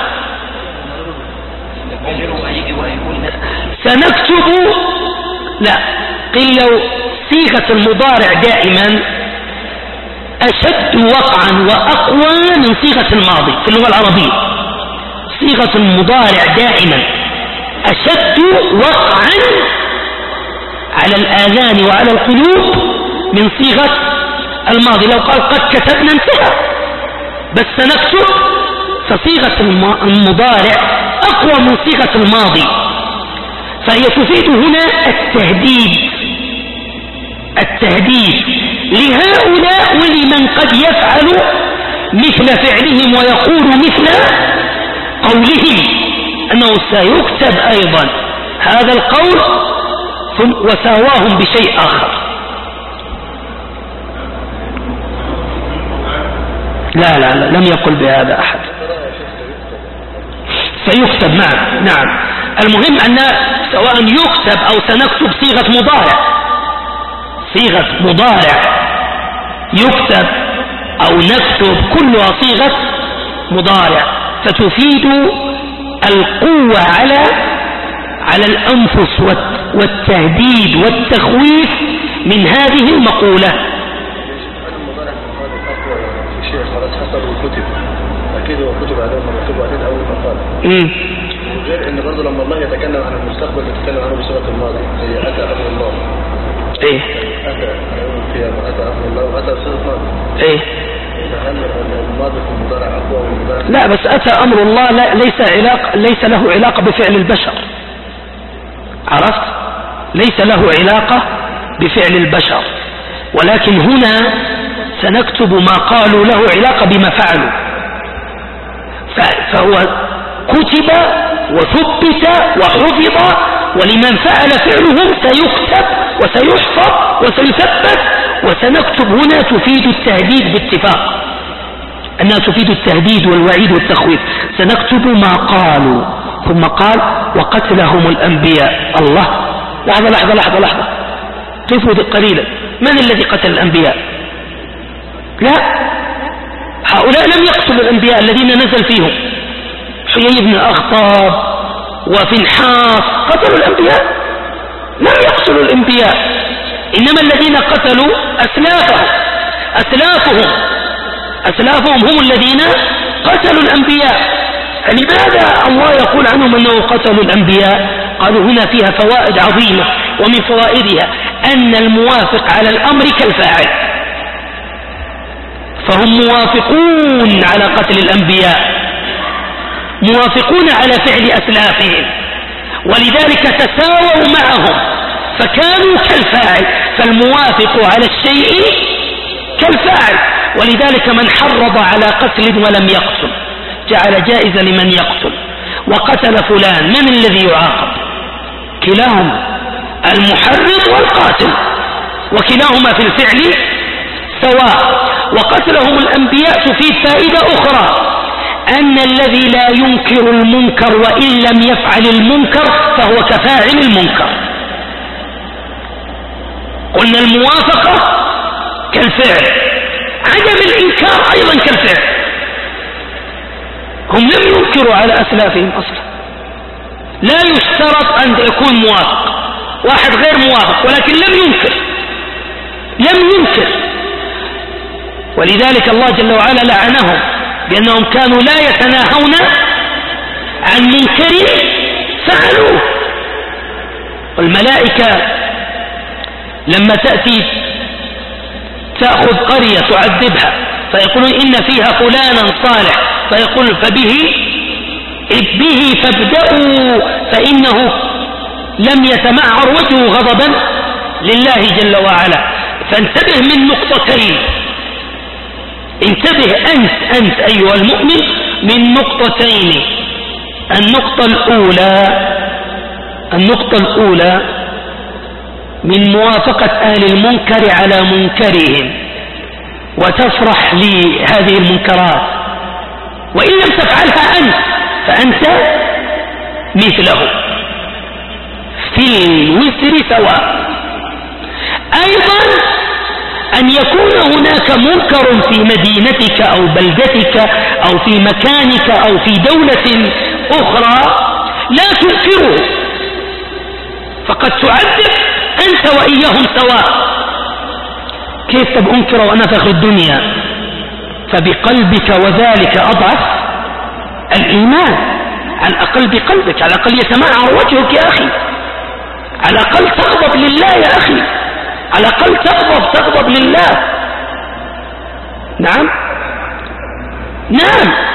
سنكتب لا، قل لو صيغة المضارع دائما أشد وقعا وأقوى من صيغة الماضي في اللغة العربية. صيغة المضارع دائما أشد وقعا على الآذان وعلى القلوب من صيغة الماضي. لو قال قد كتبنا انتهى، بس سنكتب فصيغة المضارع أقوى من صيغة الماضي، فهي تفيد هنا التهديد، التهديد لهؤلاء ولمن قد يفعل مثل فعلهم ويقول مثل قولهم، أنه سيكتب أيضا هذا القول وساواهم بشيء آخر. لا لا لا لم يقل بهذا أحد. سيكتب نعم نعم. المهم أن سواء يكتب أو سنكتب صيغة مضارع، صيغة مضارع يكتب أو نكتب كلها صيغة مضارع، فتفيد القوة على على الأنفس والتهديد والتخويف من هذه المقولة.
أكيد هو كتب عليه ومكتوب عليه أول مقال.
امم
وغير إن برضه لما الله يتكلم عن المستقبل يتكلم عنه بصيغة الماضي، زي أتى أمر الله.
إيه.
أتى يوم القيامة، أتى أمر الله وأتى بصيغة ماضي.
إيه.
فهل الماضي في المضارع أقوى والمضارع؟
لا، بس أتى أمر الله لا ليس علاقة، ليس له علاقة بفعل البشر. عرفت؟ ليس له علاقة بفعل البشر، ولكن هنا سنكتب ما قالوا له علاقة بما فعلوا، فهو كتب وثبت وحفظ، ولمن فعل فعلهم سيكتب وسيحفظ وسيثبت. وسنكتب هنا تفيد التهديد باتفاق، أنها تفيد التهديد والوعيد والتخويف. سنكتب ما قالوا، ثم قال وقتلهم الأنبياء. الله، لحظة لحظة لحظة لحظة قفوا قليلا، من الذي قتل الأنبياء؟ لا، هؤلاء لم يقتلوا الأنبياء الذين نزل فيهم. حيي بن أخطب وفنحاس قتلوا الأنبياء؟ لم يقتلوا الأنبياء، إنما الذين قتلوا أسلافهم أسلافهم أسلافهم هم الذين قتلوا الأنبياء. فلماذا الله يقول عنهم أنه قتلوا الأنبياء؟ قالوا هنا فيها فوائد عظيمة، ومن فوائدها أن الموافق على الأمر كالفاعل، فهم موافقون على قتل الأنبياء، موافقون على فعل أسلافهم، ولذلك تساووا معهم فكانوا كالفاعل. فالموافق على الشيء كالفاعل، ولذلك من حرض على قتل ولم يقتل جعل جائزة لمن يقتل. وقتل فلان، من الذي يعاقب؟ كلاهما، المحرض والقاتل، وكلاهما في الفعل سواء. وقتلهم الأنبياء تفيد فائدة أخرى، أن الذي لا ينكر المنكر وإن لم يفعل المنكر فهو كفاعل المنكر. قلنا الموافقة كالفعل، عدم الإنكار أيضا كالفعل. هم لم ينكروا على أسلافهم أصلا. لا يشترط أن يكون موافق، واحد غير موافق ولكن لم ينكر لم ينكر ولذلك الله جل وعلا لعنهم بأنهم كانوا لا يتناهون عن منكر فعلوه. والملائكة لما تأتي تأخذ قرية تعذبها فيقولون إن فيها فلانا صالح، فيقول فبه به فابدأوا فإنه لم يتمعر وجهه غضبا لله جل وعلا. فانتبه من نقطتين، انتبه أنت أنت أيها المؤمن من نقطتين. النقطة الأولى النقطة الأولى من موافقة أهل المنكر على منكرهم وتفرح لهذه المنكرات، وإن لم تفعلها أنت فأنت مثله في الوزر سواء. أيضا أن يكون هناك منكر في مدينتك أو بلدتك أو في مكانك أو في دولة أخرى لا تنكره، فقد تعذب أنت وإياهم سواء. كيف تب أنكر وأنا فخر الدنيا؟ فبقلبك، وذلك أضعف الإيمان. على الأقل بقلبك، على الأقل يتمعر وجهك يا أخي، على الأقل تغضب لله يا أخي، على الأقل تغضب تغضب لله. نعم نعم.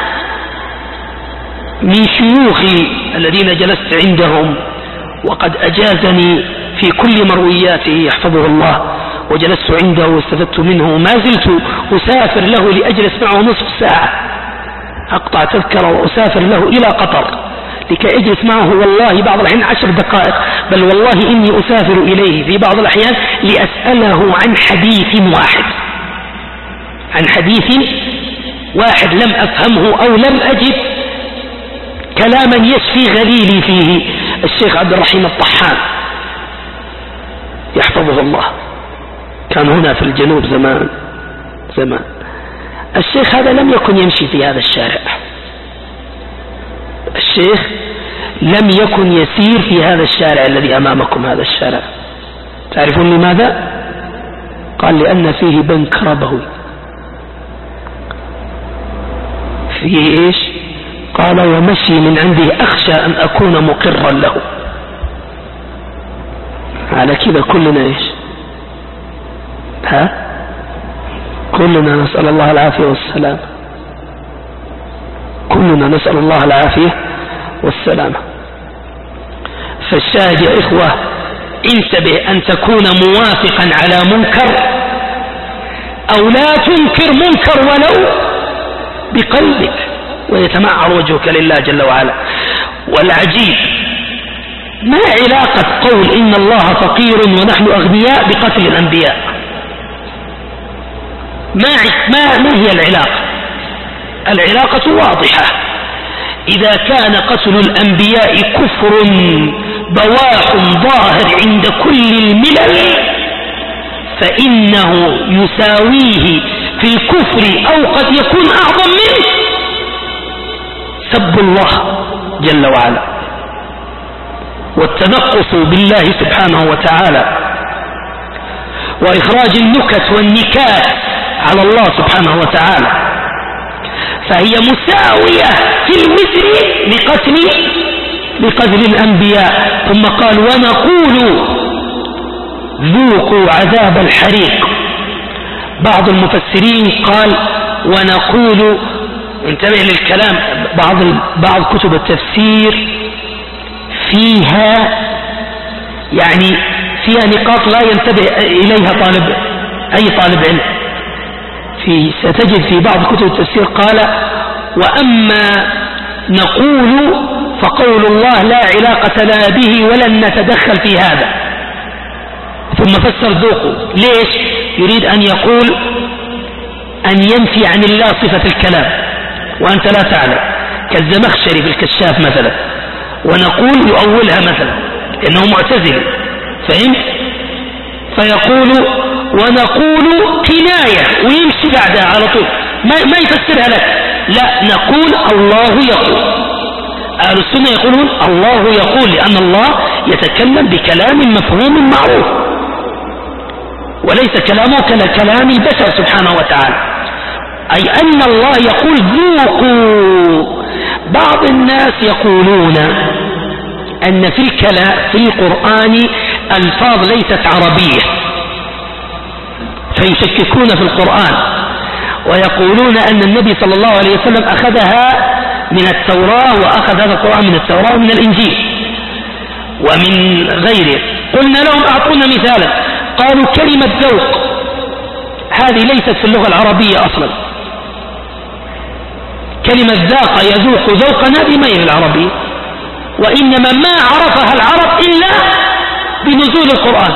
من شيوخي الذين جلست عندهم وقد أجازني في كل مروياته يحفظه الله، وجلست عنده واستفدت منه وما زلت أسافر له لأجلس معه نصف ساعة، أقطع تذكرة وأسافر له إلى قطر لكي أجلس معه والله بعض الأحيان عشر دقائق، بل والله إني أسافر إليه في بعض الأحيان لأسأله عن حديث واحد، عن حديث واحد لم أفهمه أو لم أجد كلاما يشفي غليلي فيه. الشيخ عبد الرحيم الطحان يحفظه الله كان هنا في الجنوب زمان زمان. الشيخ هذا لم يكن يمشي في هذا الشارع، الشيخ لم يكن يسير في هذا الشارع الذي أمامكم، هذا الشارع. تعرفون لماذا؟ قال لأن فيه بنك ربوي. فيه إيش؟ قال ومشي من عنده أخشى أن أكون مقرا له. على كذا كلنا إيش؟ ها؟ كلنا نسأل الله العافية والسلام، كلنا نسأل الله العافية والسلامة. فالشاهد يا إخوة انتبه أن تكون موافقا على منكر أو لا تنكر منكر ولو بقلبك ويتمعر وجهك لله جل وعلا. والعجيب ما علاقة قول إن الله فقير ونحن أغنياء بقتل الأنبياء؟ ما ما ما هي العلاقة؟ العلاقة واضحة. إذا كان قتل الأنبياء كفر بواح ظاهر عند كل الملل، فإنه يساويه في الكفر أو قد يكون أعظم منه سب الله جل وعلا والتنقص بالله سبحانه وتعالى وإخراج النكت والنكات على الله سبحانه وتعالى. فهي مساوية في الوزر لقتل لقتل الأنبياء. ثم قال ونقول ذوقوا عذاب الحريق. بعض المفسرين قال ونقول، انتبه للكلام، بعض بعض كتب التفسير فيها يعني فيها نقاط لا ينتبه إليها طالب أي طالب علم. في ستجد في بعض كتب التفسير قال وأما نقول فقول الله لا علاقة لنا به ولن نتدخل في هذا. ثم فسر ذوقوا. ليش؟ يريد أن يقول أن ينفي عن الله صفة الكلام وأنت لا تعلم، كالزمخشري في الكشاف مثلا. ونقول يؤولها مثلا لأنه معتزل، فهمت؟ فيقول ونقول كناية ويمشي بعدها على طول، ما, ما يفسرها لك. لا، نقول الله يقول. أهل السنة يقولون الله يقول لأن الله يتكلم بكلام مفهوم معروف وليس كلامه كلام البشر سبحانه وتعالى، أي أن الله يقول ذوقوا. بعض الناس يقولون أن في الكلام في القرآن ألفاظ ليست عربية، فيشككون في القرآن ويقولون أن النبي صلى الله عليه وسلم أخذها من التوراة وأخذ هذا القرآن من التوراة ومن الإنجيل ومن غيره. قلنا لهم أعطونا مثالا، قالوا كلمة ذوق هذه ليست في اللغة العربية أصلا. كلمة ذاق يذوق ذوقا هذه ما هي في العربية، وإنما ما عرفها العرب إلا بنزول القرآن.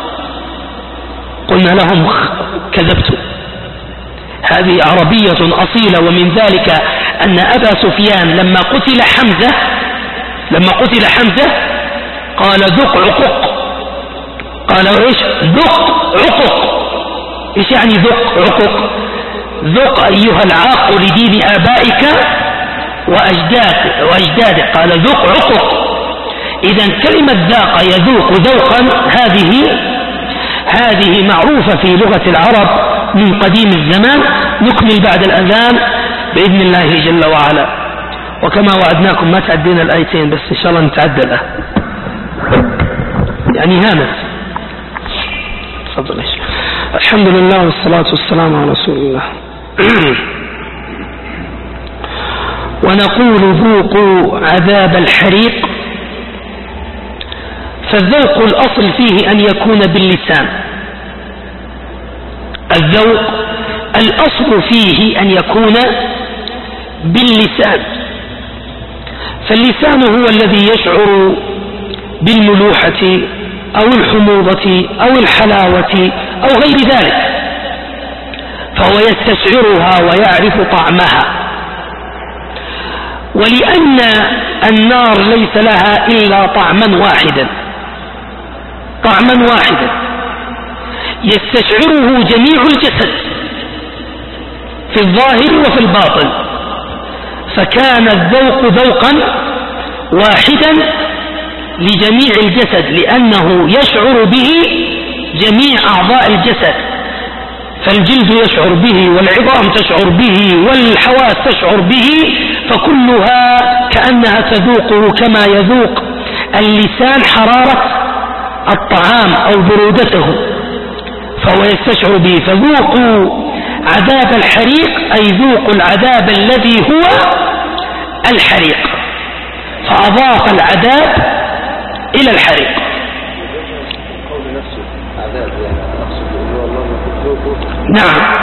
قلنا لهم كذبتم، هذه عربية أصيلة. ومن ذلك أن أبا سفيان لما قتل حمزة لما قتل حمزة قال ذق عقق. قال إيش؟ ذق عقق. إيش يعني ذق عقق؟ ذق أيها العاق لدين آبائك وأجداد وأجدادك. قال ذق عقق. إذا كلمة ذاق يذوق ذوقا هذه هذه معروفة في لغة العرب من قديم الزمان. نكمل بعد الأذان بإذن الله جل وعلا، وكما وعدناكم ما تعدينا الآيتين، بس إن شاء الله نتعدلها يعني هامت. تفضل. الحمد لله والصلاة والسلام على رسول الله. ونقول ذوقوا عذاب الحريق. فالذوق الأصل فيه أن يكون باللسان. الذوق الأصل فيه أن يكون باللسان، فاللسان هو الذي يشعر بالملوحة أو الحموضة أو الحلاوة أو غير ذلك، فهو يستشعرها ويعرف طعمها. ولأن النار ليس لها إلا طعما واحدا طعما واحدا يستشعره جميع الجسد في الظاهر وفي الباطن، فكان الذوق ذوقا واحدا لجميع الجسد، لأنه يشعر به جميع أعضاء الجسد. فالجلد يشعر به، والعظام تشعر به، والحواس تشعر به، فكلها كأنها تذوقه كما يذوق اللسان حرارة الطعام أو برودته، فهو يستشعر به. فذوقوا عذاب الحريق أي ذوقوا العذاب الذي هو الحريق، فأضاف العذاب إلى الحريق. نعم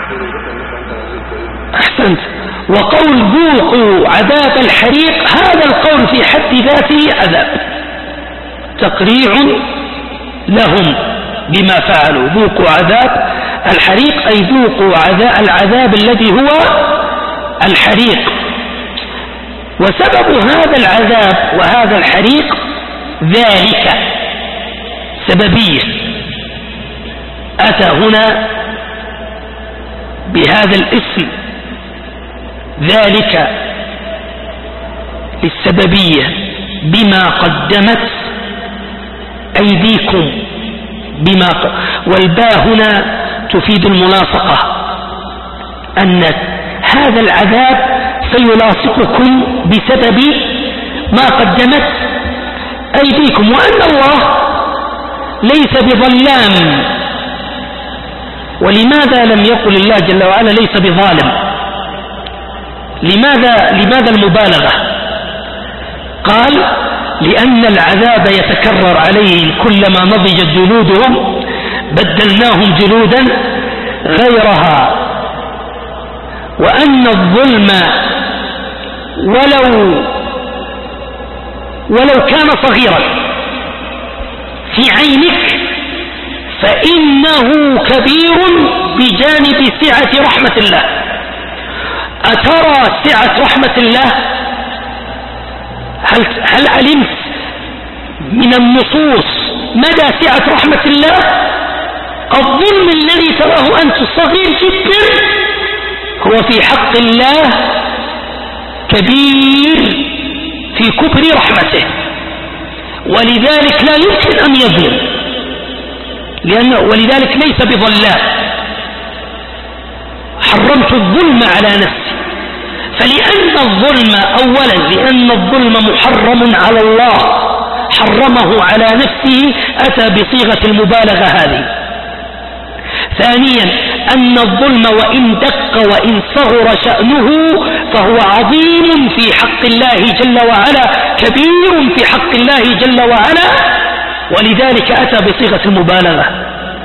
أحسنت. وقول ذوقوا عذاب الحريق هذا القول في حد ذاته عذاب، تقريع لهم بما فعلوا. ذوقوا عذاب الحريق أي ذوقوا عذاب العذاب الذي هو الحريق. وسبب هذا العذاب وهذا الحريق ذلك سببية، أتى هنا بهذا الاسم ذلك للسببية، بما قدمت أيديكم بما ق... والباء هنا تفيد الملاصقة، أن هذا العذاب سيلاصقكم بسبب ما قدمت أيديكم، وأن الله ليس بظلام. ولماذا لم يقل الله جل وعلا ليس بظالم؟ لماذا لماذا المبالغة؟ قال لأن العذاب يتكرر عليهم، كلما نضجت جلودهم بدلناهم جلودا غيرها. وأن الظلم ولو ولو كان صغيرا في عينك فإنه كبير بجانب سعة رحمة الله. أترى سعة رحمة الله؟ هل, هل علمت من النصوص مدى سعة رحمة الله؟ الظلم الذي تراه أنت صغير جدا هو في حق الله كبير في كبر رحمته، ولذلك لا يمكن أن يظلم، لأنه ولذلك ليس بظلام. حرمت الظلم على نفسي، فلأن الظلم أولا لأن الظلم محرم على الله حرمه على نفسه أتى بصيغة المبالغة هذه. ثانيا أن الظلم وإن دق وإن صغر شأنه فهو عظيم في حق الله جل وعلا، كبير في حق الله جل وعلا، ولذلك أتى بصيغة المبالغة.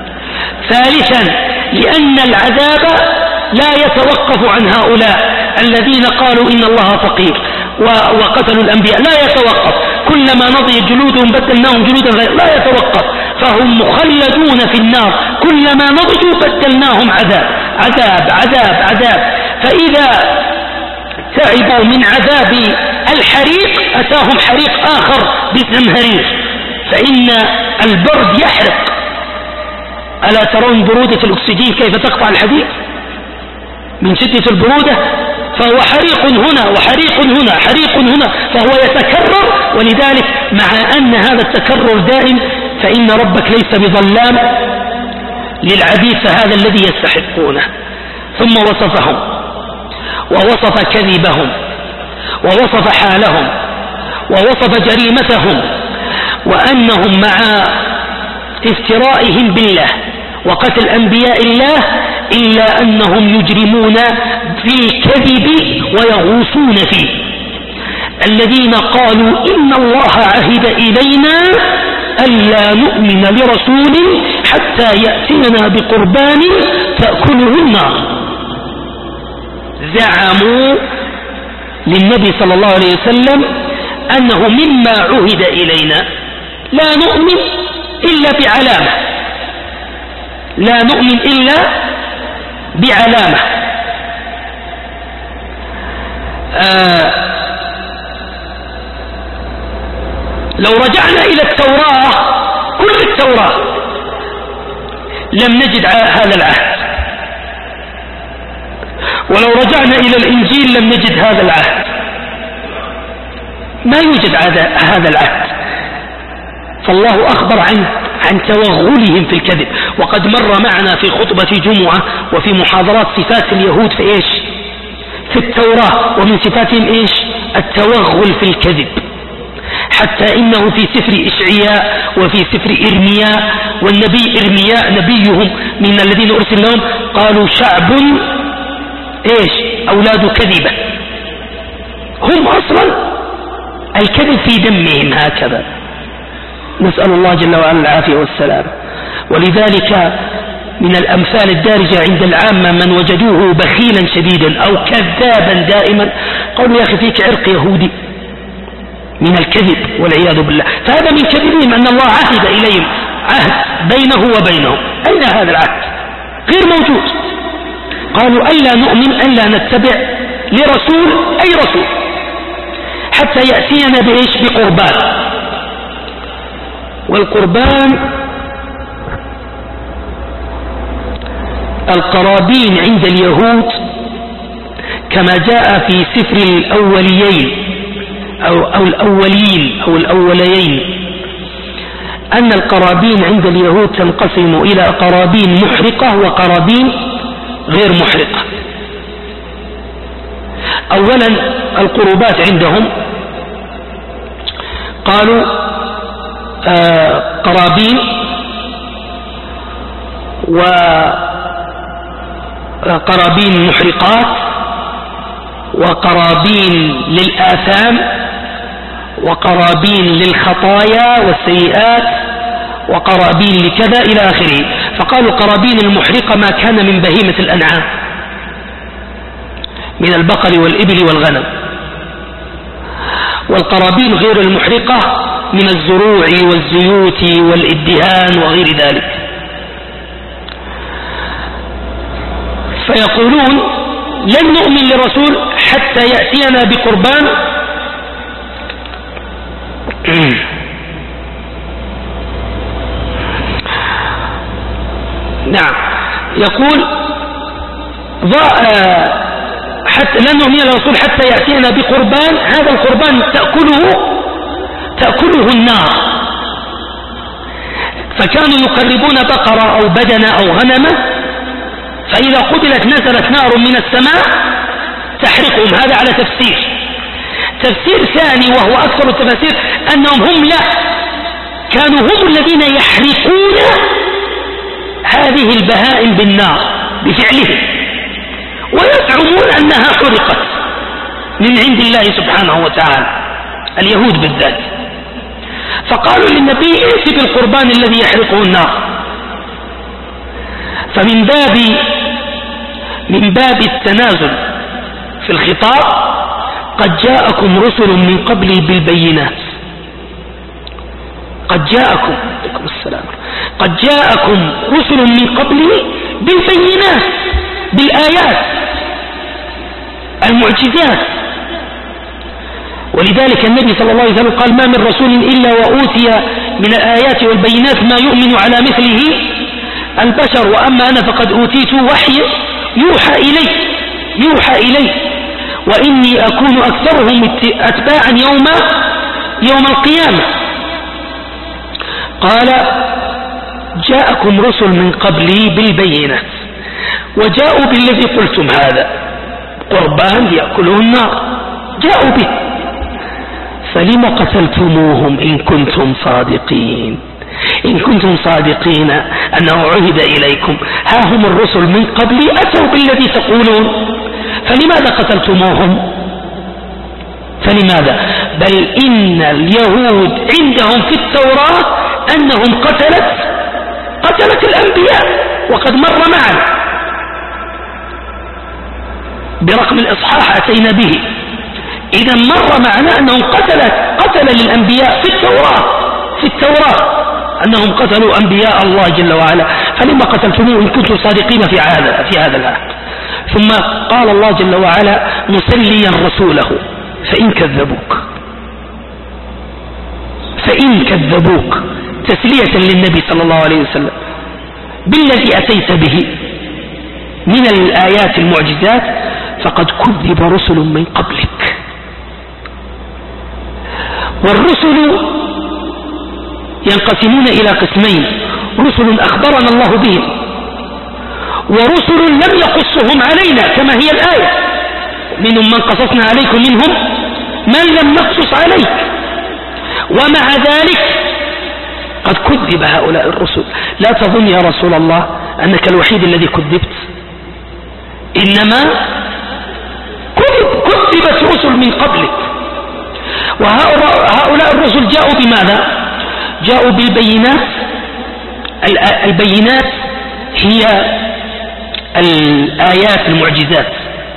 ثالثا لأن العذاب لا يتوقف عن هؤلاء الذين قالوا إن الله فقير وقتلوا الأنبياء، لا يتوقف، كلما نضجت جلودهم بدلناهم جلودا غير، لا يتوقف، فهم مخلدون في النار، كلما نضجوا بدلناهم عذاب عذاب عذاب عذاب. فإذا تعبوا من عذاب الحريق أتاهم حريق آخر بالزمهرير، فإن البرد يحرق. ألا ترون برودة الأكسجين كيف تقطع الحديد من شدة البرودة؟ فهو حريق هنا وحريق هنا حريق هنا، فهو يتكرر. ولذلك مع أن هذا التكرر دائم فإن ربك ليس بظلام للعبيد، فهذا الذي يستحقونه. ثم وصفهم ووصف كذبهم ووصف حالهم ووصف جريمتهم، وأنهم مع افترائهم بالله وقتل أنبياء الله إلا أنهم يجرمون في الكذب ويغوصون فيه. الذين قالوا إن الله عهد إلينا ألا نؤمن لرسول حتى يأتينا بقربان تأكله النار، زعموا للنبي صلى الله عليه وسلم أنه مما عهد إلينا لا نؤمن إلا بعلامة، لا نؤمن إلا بعلامة. آه لو رجعنا إلى التوراة، كل التوراة لم نجد هذا العهد، ولو رجعنا إلى الإنجيل لم نجد هذا العهد، ما يوجد هذا العهد. فالله أخبر عن عن توغلهم في الكذب. وقد مر معنا في خطبة جمعة وفي محاضرات صفات اليهود في إيش؟ في التوراة، ومن صفاتهم إيش؟ التوغل في الكذب، حتى إنه في سفر إشعياء وفي سفر إرمياء، والنبي إرمياء نبيهم من الذين أرسل لهم قالوا شعب إيش؟ أولاد كذبة. هم أصلا الكذب في دمهم هكذا، نسأل الله جل وعلا العافية والسلام. ولذلك من الأمثال الدارجة عند العامة من وجدوه بخيلا شديدا أو كذابا دائما قالوا يا أخي فيك عرق يهودي من الكذب والعياذ بالله. فهذا من كذبهم أن الله عهد إليهم عهد بينه وبينهم. أين هذا العهد؟ غير موجود. قالوا ألا نؤمن ألا نتبع لرسول أي رسول حتى يأتينا بإيش؟ بقربان. والقربان القرابين عند اليهود كما جاء في سفر الأوليين أو, أو الأولين أو الأوليين أن القرابين عند اليهود تنقسم إلى قرابين محرقة وقرابين غير محرقة. أولا القربات عندهم قالوا آه قرابين وقرابين محرقات وقرابين للآثام وقرابين للخطايا والسيئات وقرابين لكذا إلى آخره. فقالوا قرابين المحرقة ما كان من بهيمة الأنعام من البقر والإبل والغنم، والقرابين غير المحرقة من الزروع والزيوت والإدهان وغير ذلك. فيقولون لن نؤمن لرسول حتى يأتينا بقربان نعم يقول حتى لن نؤمن لرسول حتى يأتينا بقربان، هذا القربان تأكله تأكله النار. فكانوا يقربون بقرة أو بدنة أو غنمة، فإذا قتلت نزلت نار من السماء تحرقهم. هذا على تفسير. تفسير ثاني وهو أكثر التفاسير أنهم هم لا كانوا هم الذين يحرقون هذه البهائم بالنار بفعلهم، ويزعمون أنها حرقت من عند الله سبحانه وتعالى، اليهود بالذات. فقالوا للنبي ائت بالقربان الذي يحرقه النار. فمن باب من باب التنازل في الخطاب قد جاءكم رسل من قبلي بالبينات قد جاءكم عليكم السلام قد جاءكم رسل من قبلي بالبينات بالآيات المعجزات. ولذلك النبي صلى الله عليه وسلم قال ما من رسول إلا وأوتي من الآيات والبينات ما يؤمن على مثله البشر، وأما أنا فقد أوتيت وحي يوحى إلي يوحى إلي وإني أكون أكثرهم أتباعا يوم يوم القيامة. قال جاءكم رسل من قبلي بالبينات وجاءوا بالذي قلتم هذا قربان يأكله النار جاءوا به فلم قتلتموهم إن كنتم صادقين إن كنتم صادقين أنه عهد إليكم ها هم الرسل من قبلي أتوا بالذي تقولون فلماذا قتلتموهم؟ فلماذا؟ بل إن اليهود عندهم في التوراة أنهم قتلت قتلت الأنبياء وقد مر معنا برقم الإصحاح أتينا به. إذا مر معنا أنهم قتلت قتل للأنبياء في التوراة في التوراة أنهم قتلوا أنبياء الله جل وعلا فلما قتلتموه إن كنتم صادقين في هذا في هذا العهد. ثم قال الله جل وعلا مسليا رسوله فإن كذبوك فإن كذبوك تسلية للنبي صلى الله عليه وسلم بالذي أتيت به من الآيات المعجزات فقد كذب رسل من قبلك. والرسل ينقسمون إلى قسمين رسل أخبرنا الله بهم ورسل لم يقصهم علينا كما هي الآية منهم من قصصنا عليكم منهم من لم نقصص عليك ومع ذلك قد كذب هؤلاء الرسل. لا تظن يا رسول الله أنك الوحيد الذي كذبت إنما كذب كذبت رسل من قبلك. وهؤلاء الرسل جاءوا بماذا؟ جاءوا بالبينات. البينات هي الآيات المعجزات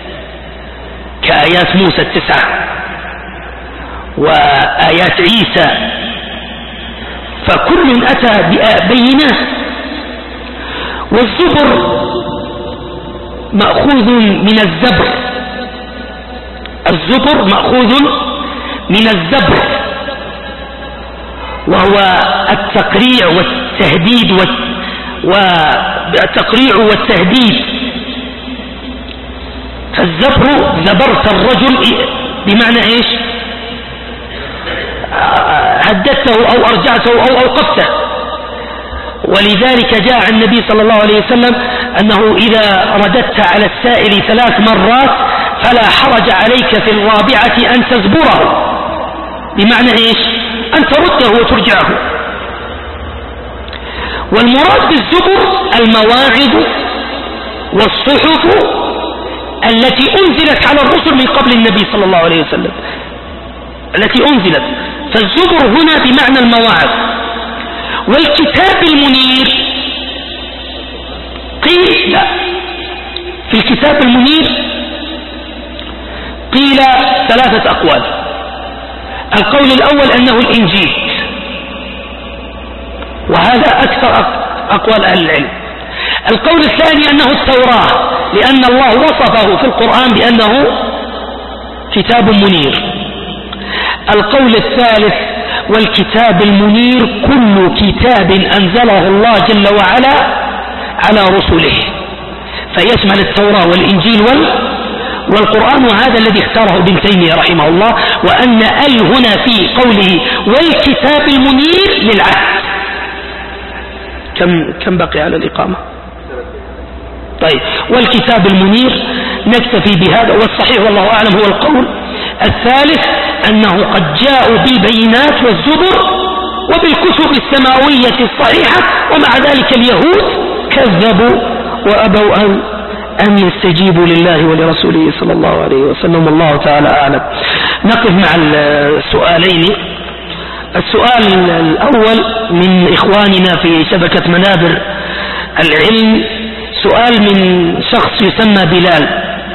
كآيات موسى التسعة وآيات عيسى فكل أتى ببينات. والزبر مأخوذ من الزبر الزبر مأخوذ من الزبر وهو التقريع والتهديد والتقريع والتهديد. فالزبر زبرت الرجل بمعنى ايش؟ هددته او ارجعته او اوقفته. ولذلك جاء النبي صلى الله عليه وسلم انه اذا رددت على السائل ثلاث مرات فلا حرج عليك في الرابعة ان تزبره بمعنى ايش؟ ان ترده وترجعه. والمراد بالزبر المواعظ والصحف التي انزلت على الرسل من قبل النبي صلى الله عليه وسلم التي انزلت. فالزبر هنا بمعنى المواعظ. والكتاب المنير قيل لا في الكتاب المنير قيل ثلاثة أقوال. القول الأول أنه الإنجيل وهذا أكثر أقوال أهل العلم. القول الثاني أنه التوراة لأن الله وصفه في القرآن بأنه كتاب منير. القول الثالث والكتاب المنير كل كتاب أنزله الله جل وعلا على رسله فيشمل التوراة والإنجيل وال والقرآن. وهذا الذي اختاره ابن تيمية رحمه الله وأن ال هنا في قوله والكتاب المنير للعهد. كم كم بقي على الإقامة؟ طيب والكتاب المنير نكتفي بهذا. والصحيح والله أعلم هو القول الثالث أنه قد جاءوا بالبينات والزبر وبالكتب السماوية الصحيحة ومع ذلك اليهود كذبوا وأبوا أن أن يستجيبوا لله ولرسوله صلى الله عليه وسلم. الله تعالى أعلم. نقف مع السؤالين. السؤال الأول من إخواننا في شبكة منابر العلم سؤال من شخص يسمى بلال،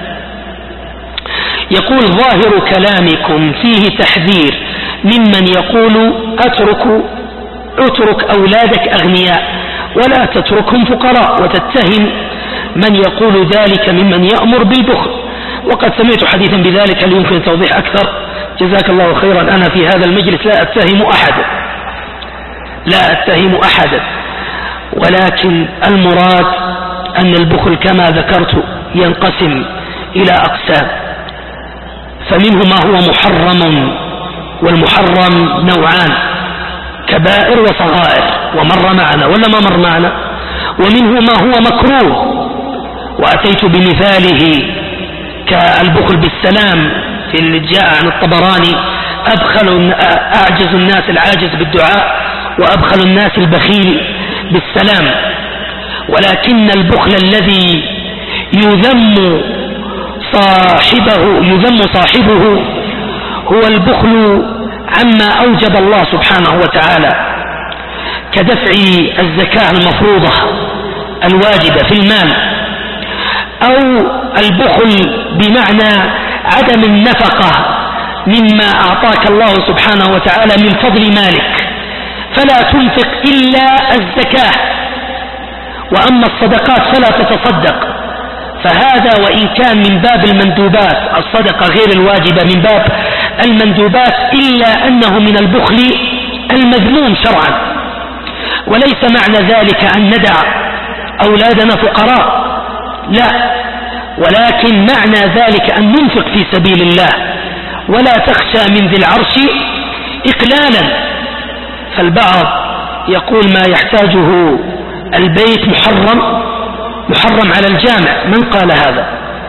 يقول: ظاهر كلامكم فيه تحذير ممن يقول اترك اترك أولادك أغنياء ولا تتركهم فقراء، وتتهم من يقول ذلك ممن يأمر بالبخل، وقد سمعت حديثا بذلك، هل يمكن توضيح أكثر؟ جزاك الله خيرا. أنا في هذا المجلس لا أتهم أحدا لا أتهم أحدا ولكن المراد أن البخل كما ذكرت ينقسم إلى أقسام، فمنه ما هو محرم، والمحرم نوعان: كبائر وصغائر، ومر معنا ولا ما مر معنا؟ ومنه ما هو مكروه، وأتيت بمثاله كالبخل بالسلام في اللي جاء عن الطبراني: أبخل أعجز الناس العاجز بالدعاء، وأبخل الناس البخيل بالسلام. ولكن البخل الذي يذم صاحبه يذم صاحبه هو البخل عما أوجب الله سبحانه وتعالى، كدفع الزكاة المفروضة الواجبة في المال، أو البخل بمعنى عدم النفقة مما أعطاك الله سبحانه وتعالى من فضل مالك، فلا تنفق إلا الزكاة، وأما الصدقات فلا تتصدق. فهذا وإن كان من باب المندوبات، الصدقة غير الواجبة من باب المندوبات، إلا أنه من البخل المذموم شرعا. وليس معنى ذلك أن ندع أولادنا فقراء، لا، ولكن معنى ذلك أن ننفق في سبيل الله، ولا تخشى من ذي العرش إقلالا. فالبعض يقول ما يحتاجه البيت محرم محرم على الجامع. من قال هذا؟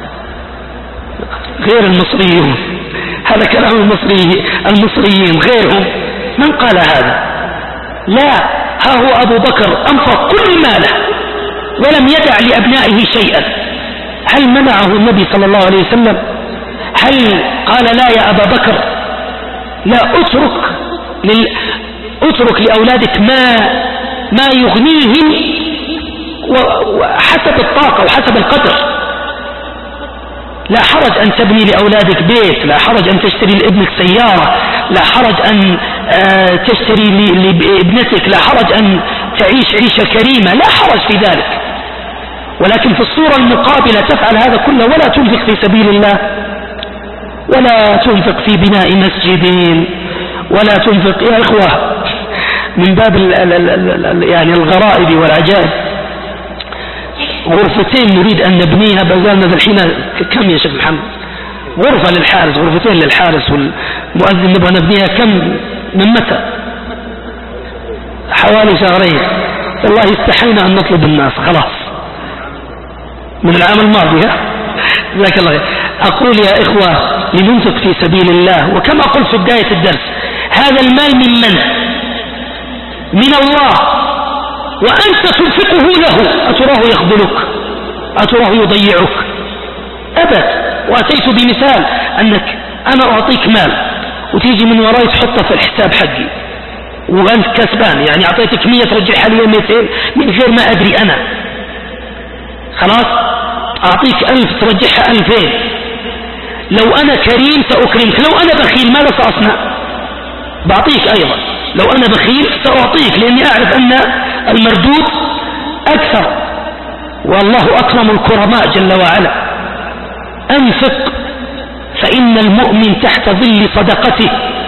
غير المصريون، هذا كلام المصري المصريين غيرهم. من قال هذا؟ لا، ها هو أبو بكر أنفق كل ماله ولم يدع لأبنائه شيئا. هل منعه النبي صلى الله عليه وسلم؟ هل قال لا يا أبا بكر لا اترك لل... اترك لأولادك ما ما يغنيهم وحسب الطاقة وحسب القدر؟ لا حرج أن تبني لأولادك بيت، لا حرج أن تشتري لابنك سيارة، لا حرج أن تشتري لابنتك، لا حرج أن تعيش عيشة كريمة، لا حرج في ذلك. ولكن في الصورة المقابلة تفعل هذا كله ولا تنفق في سبيل الله، ولا تنفق في بناء مسجدين، ولا تنفق. يا إخوة، من باب ال ال ال ال يعني الغرائب والعجائب، غرفتين نريد أن نبنيها، بزالنا ذا الحين كم يا شيخ محمد؟ غرفة للحارس، غرفتين للحارس والمؤذن نبغى نبنيها كم؟ من متى؟ حوالي شهرين. والله استحينا أن نطلب الناس، خلاص من العام الماضي. جزاك الله خير. أقول يا إخوة لننفق في سبيل الله، وكما قلت في بداية الدرس هذا المال من من؟ من الله، وأنت تنفقه له، أتراه يخذلك؟ أتراه يضيعك؟ أبد. وأتيت بمثال أنك أنا أعطيك مال وتيجي من وراي تحطه في الحساب حقي وأنت كسبان، يعني أعطيتك مية ترجعها لي مئتين من غير ما أدري أنا، خلاص أعطيك ألف ترجعها ألفين. لو أنا كريم سأكرمك، لو أنا بخيل ماذا سأصنع؟ بعطيك أيضا. لو أنا بخيل سأعطيك، لأني أعرف أن المردود أكثر، والله أكرم الكرماء جل وعلا. أنفق فإن المؤمن تحت ظل صدقته.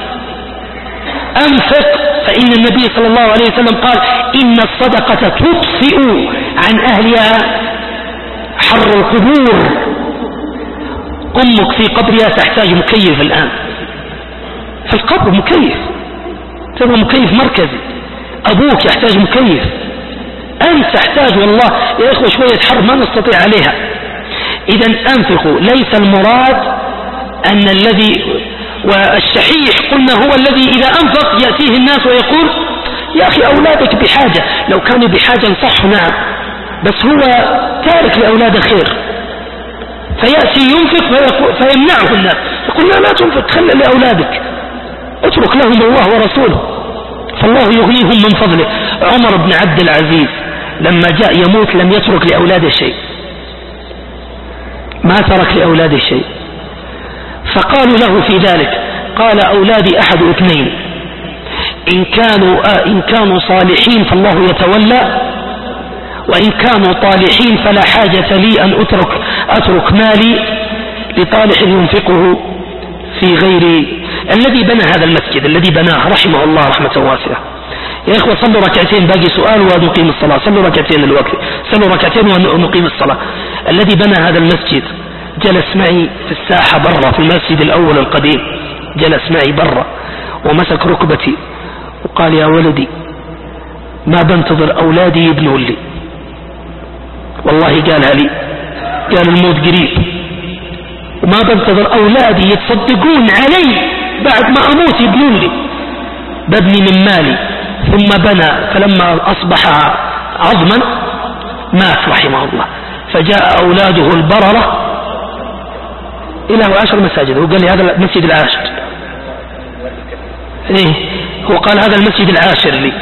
أنفق فإن النبي صلى الله عليه وسلم قال إن الصدقة تطفئ عن أهلها حر القبور. أمك في قبرها تحتاج مكيف الآن، في القبر مكيف، تبغى مكيف مركزي. أبوك يحتاج مكيف، أنت تحتاج. والله يا إخوة شوية حر ما نستطيع عليها. إذا أنفقوا. ليس المراد أن الذي والشحيح قلنا هو الذي إذا أنفق يأتيه الناس ويقول يا أخي أولادك بحاجة. لو كانوا بحاجة صح، نعم، بس هو تارك لأولاد خير، فيأتي ينفق فيمنعه الناس، يقول لا لا تنفق، خلي لأولادك، اترك لهم الله ورسوله، فالله يغنيهم من فضله. عمر بن عبد العزيز لما جاء يموت لم يترك لأولاده شيء، ما ترك لأولاده شيء. فقالوا له في ذلك قال أولادي أحد اثنين، إن كانوا, آه إن كانوا صالحين فالله يتولى، وإن كانوا طالحين فلا حاجة لي أن أترك, أترك مالي لطالح ينفقه في غير الذي بنى هذا المسجد الذي بناه رحمه الله رحمة واسعة. يا إخوة صلوا ركعتين، باقي سؤال ونقيم الصلاة. صلوا ركعتين الوقت، صلوا ركعتين ونقيم الصلاة. الذي بنى هذا المسجد جلس معي في الساحة برا في المسجد الأول القديم، جلس معي برا ومسك ركبتي وقال يا ولدي ما بنتظر أولادي يبنوا لي، والله قالها لي، قال الموت قريب وما بنتظر أولادي يتصدقون علي بعد ما أموت يبنون لي، ببني من مالي. ثم بنى، فلما أصبح عظما مات رحمه الله، فجاء أولاده البررة إلى عشر مساجد، وقال لي هذا المسجد العاشر. إيه هو قال هذا المسجد العاشر لي،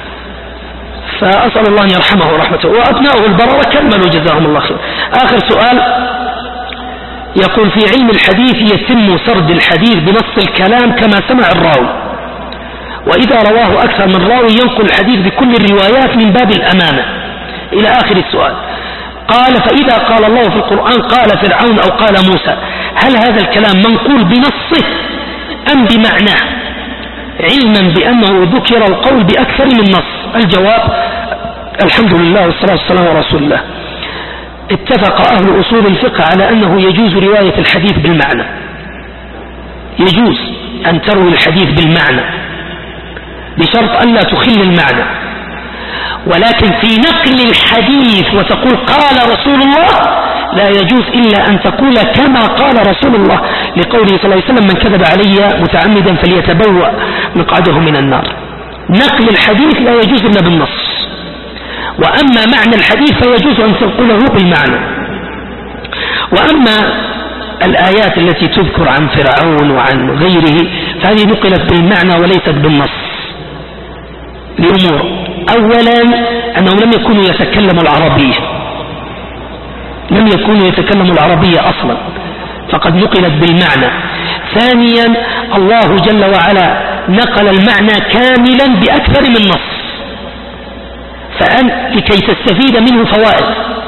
فأسأل الله أن يرحمه ورحمته، وأبناؤه البررة كملوا جزاهم الله خير. آخر سؤال يقول في علم الحديث يتم سرد الحديث بنص الكلام كما سمع الراوي، وإذا رواه أكثر من راوي ينقل الحديث بكل الروايات من باب الأمانة إلى آخر السؤال. قال فإذا قال الله في القرآن قال فرعون أو قال موسى، هل هذا الكلام منقول بنصه أم بمعناه، علما بأنه ذكر القول بأكثر من نص؟ الجواب الحمد لله والصلاة والسلام على رسول الله. اتفق أهل أصول الفقه على أنه يجوز رواية الحديث بالمعنى، يجوز أن تروي الحديث بالمعنى بشرط أن لا تخل المعنى، ولكن في نقل الحديث وتقول قال رسول الله لا يجوز إلا أن تقول كما قال رسول الله، لقوله صلى الله عليه وسلم من كذب علي متعمدا فليتبوأ مقعده من النار. نقل الحديث لا يجوز إلا بالنص، وأما معنى الحديث فيجوز أن تقوله بالمعنى. وأما الآيات التي تذكر عن فرعون وعن غيره فهذه نقلت بالمعنى وليست بالنص لأمور: أولا أنهم لم يكونوا يتكلموا العربية، لم يكونوا يتكلموا العربية أصلا، فقد نقلت بالمعنى. ثانيا الله جل وعلا نقل المعنى كاملا بأكثر من نص، فأن لكي تستفيد منه فوائد.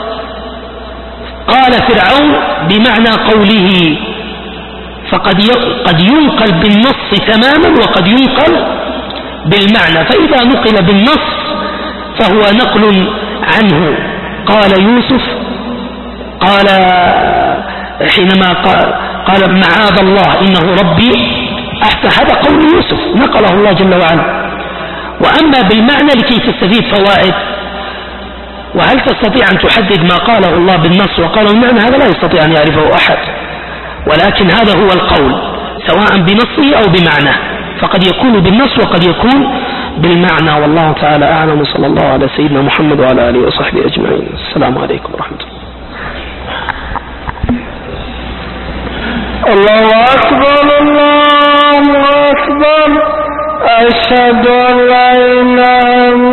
قال فرعون بمعنى قوله، فقد قد ينقل بالنص تماما وقد ينقل بالمعنى، فإذا نقل بالنص فهو نقل عنه. قال يوسف، قال حينما قال, قال معاذ الله إنه ربي أحسن، هذا قول يوسف نقله الله جل وعلا. وأما بالمعنى لكي تستفيد فوائد. وهل تستطيع أن تحدد ما قاله الله بالنص وقاله بالمعنى؟ هذا لا يستطيع أن يعرفه أحد، ولكن هذا هو القول سواء بنصه أو بمعنى، فقد يكون بالنص وقد يكون بالمعنى. والله تعالى أعلم، صلى الله على سيدنا محمد وعلى آله وصحبه أجمعين. السلام عليكم ورحمة الله.
الله أكبر الله أكبر، أشهد أن لا إله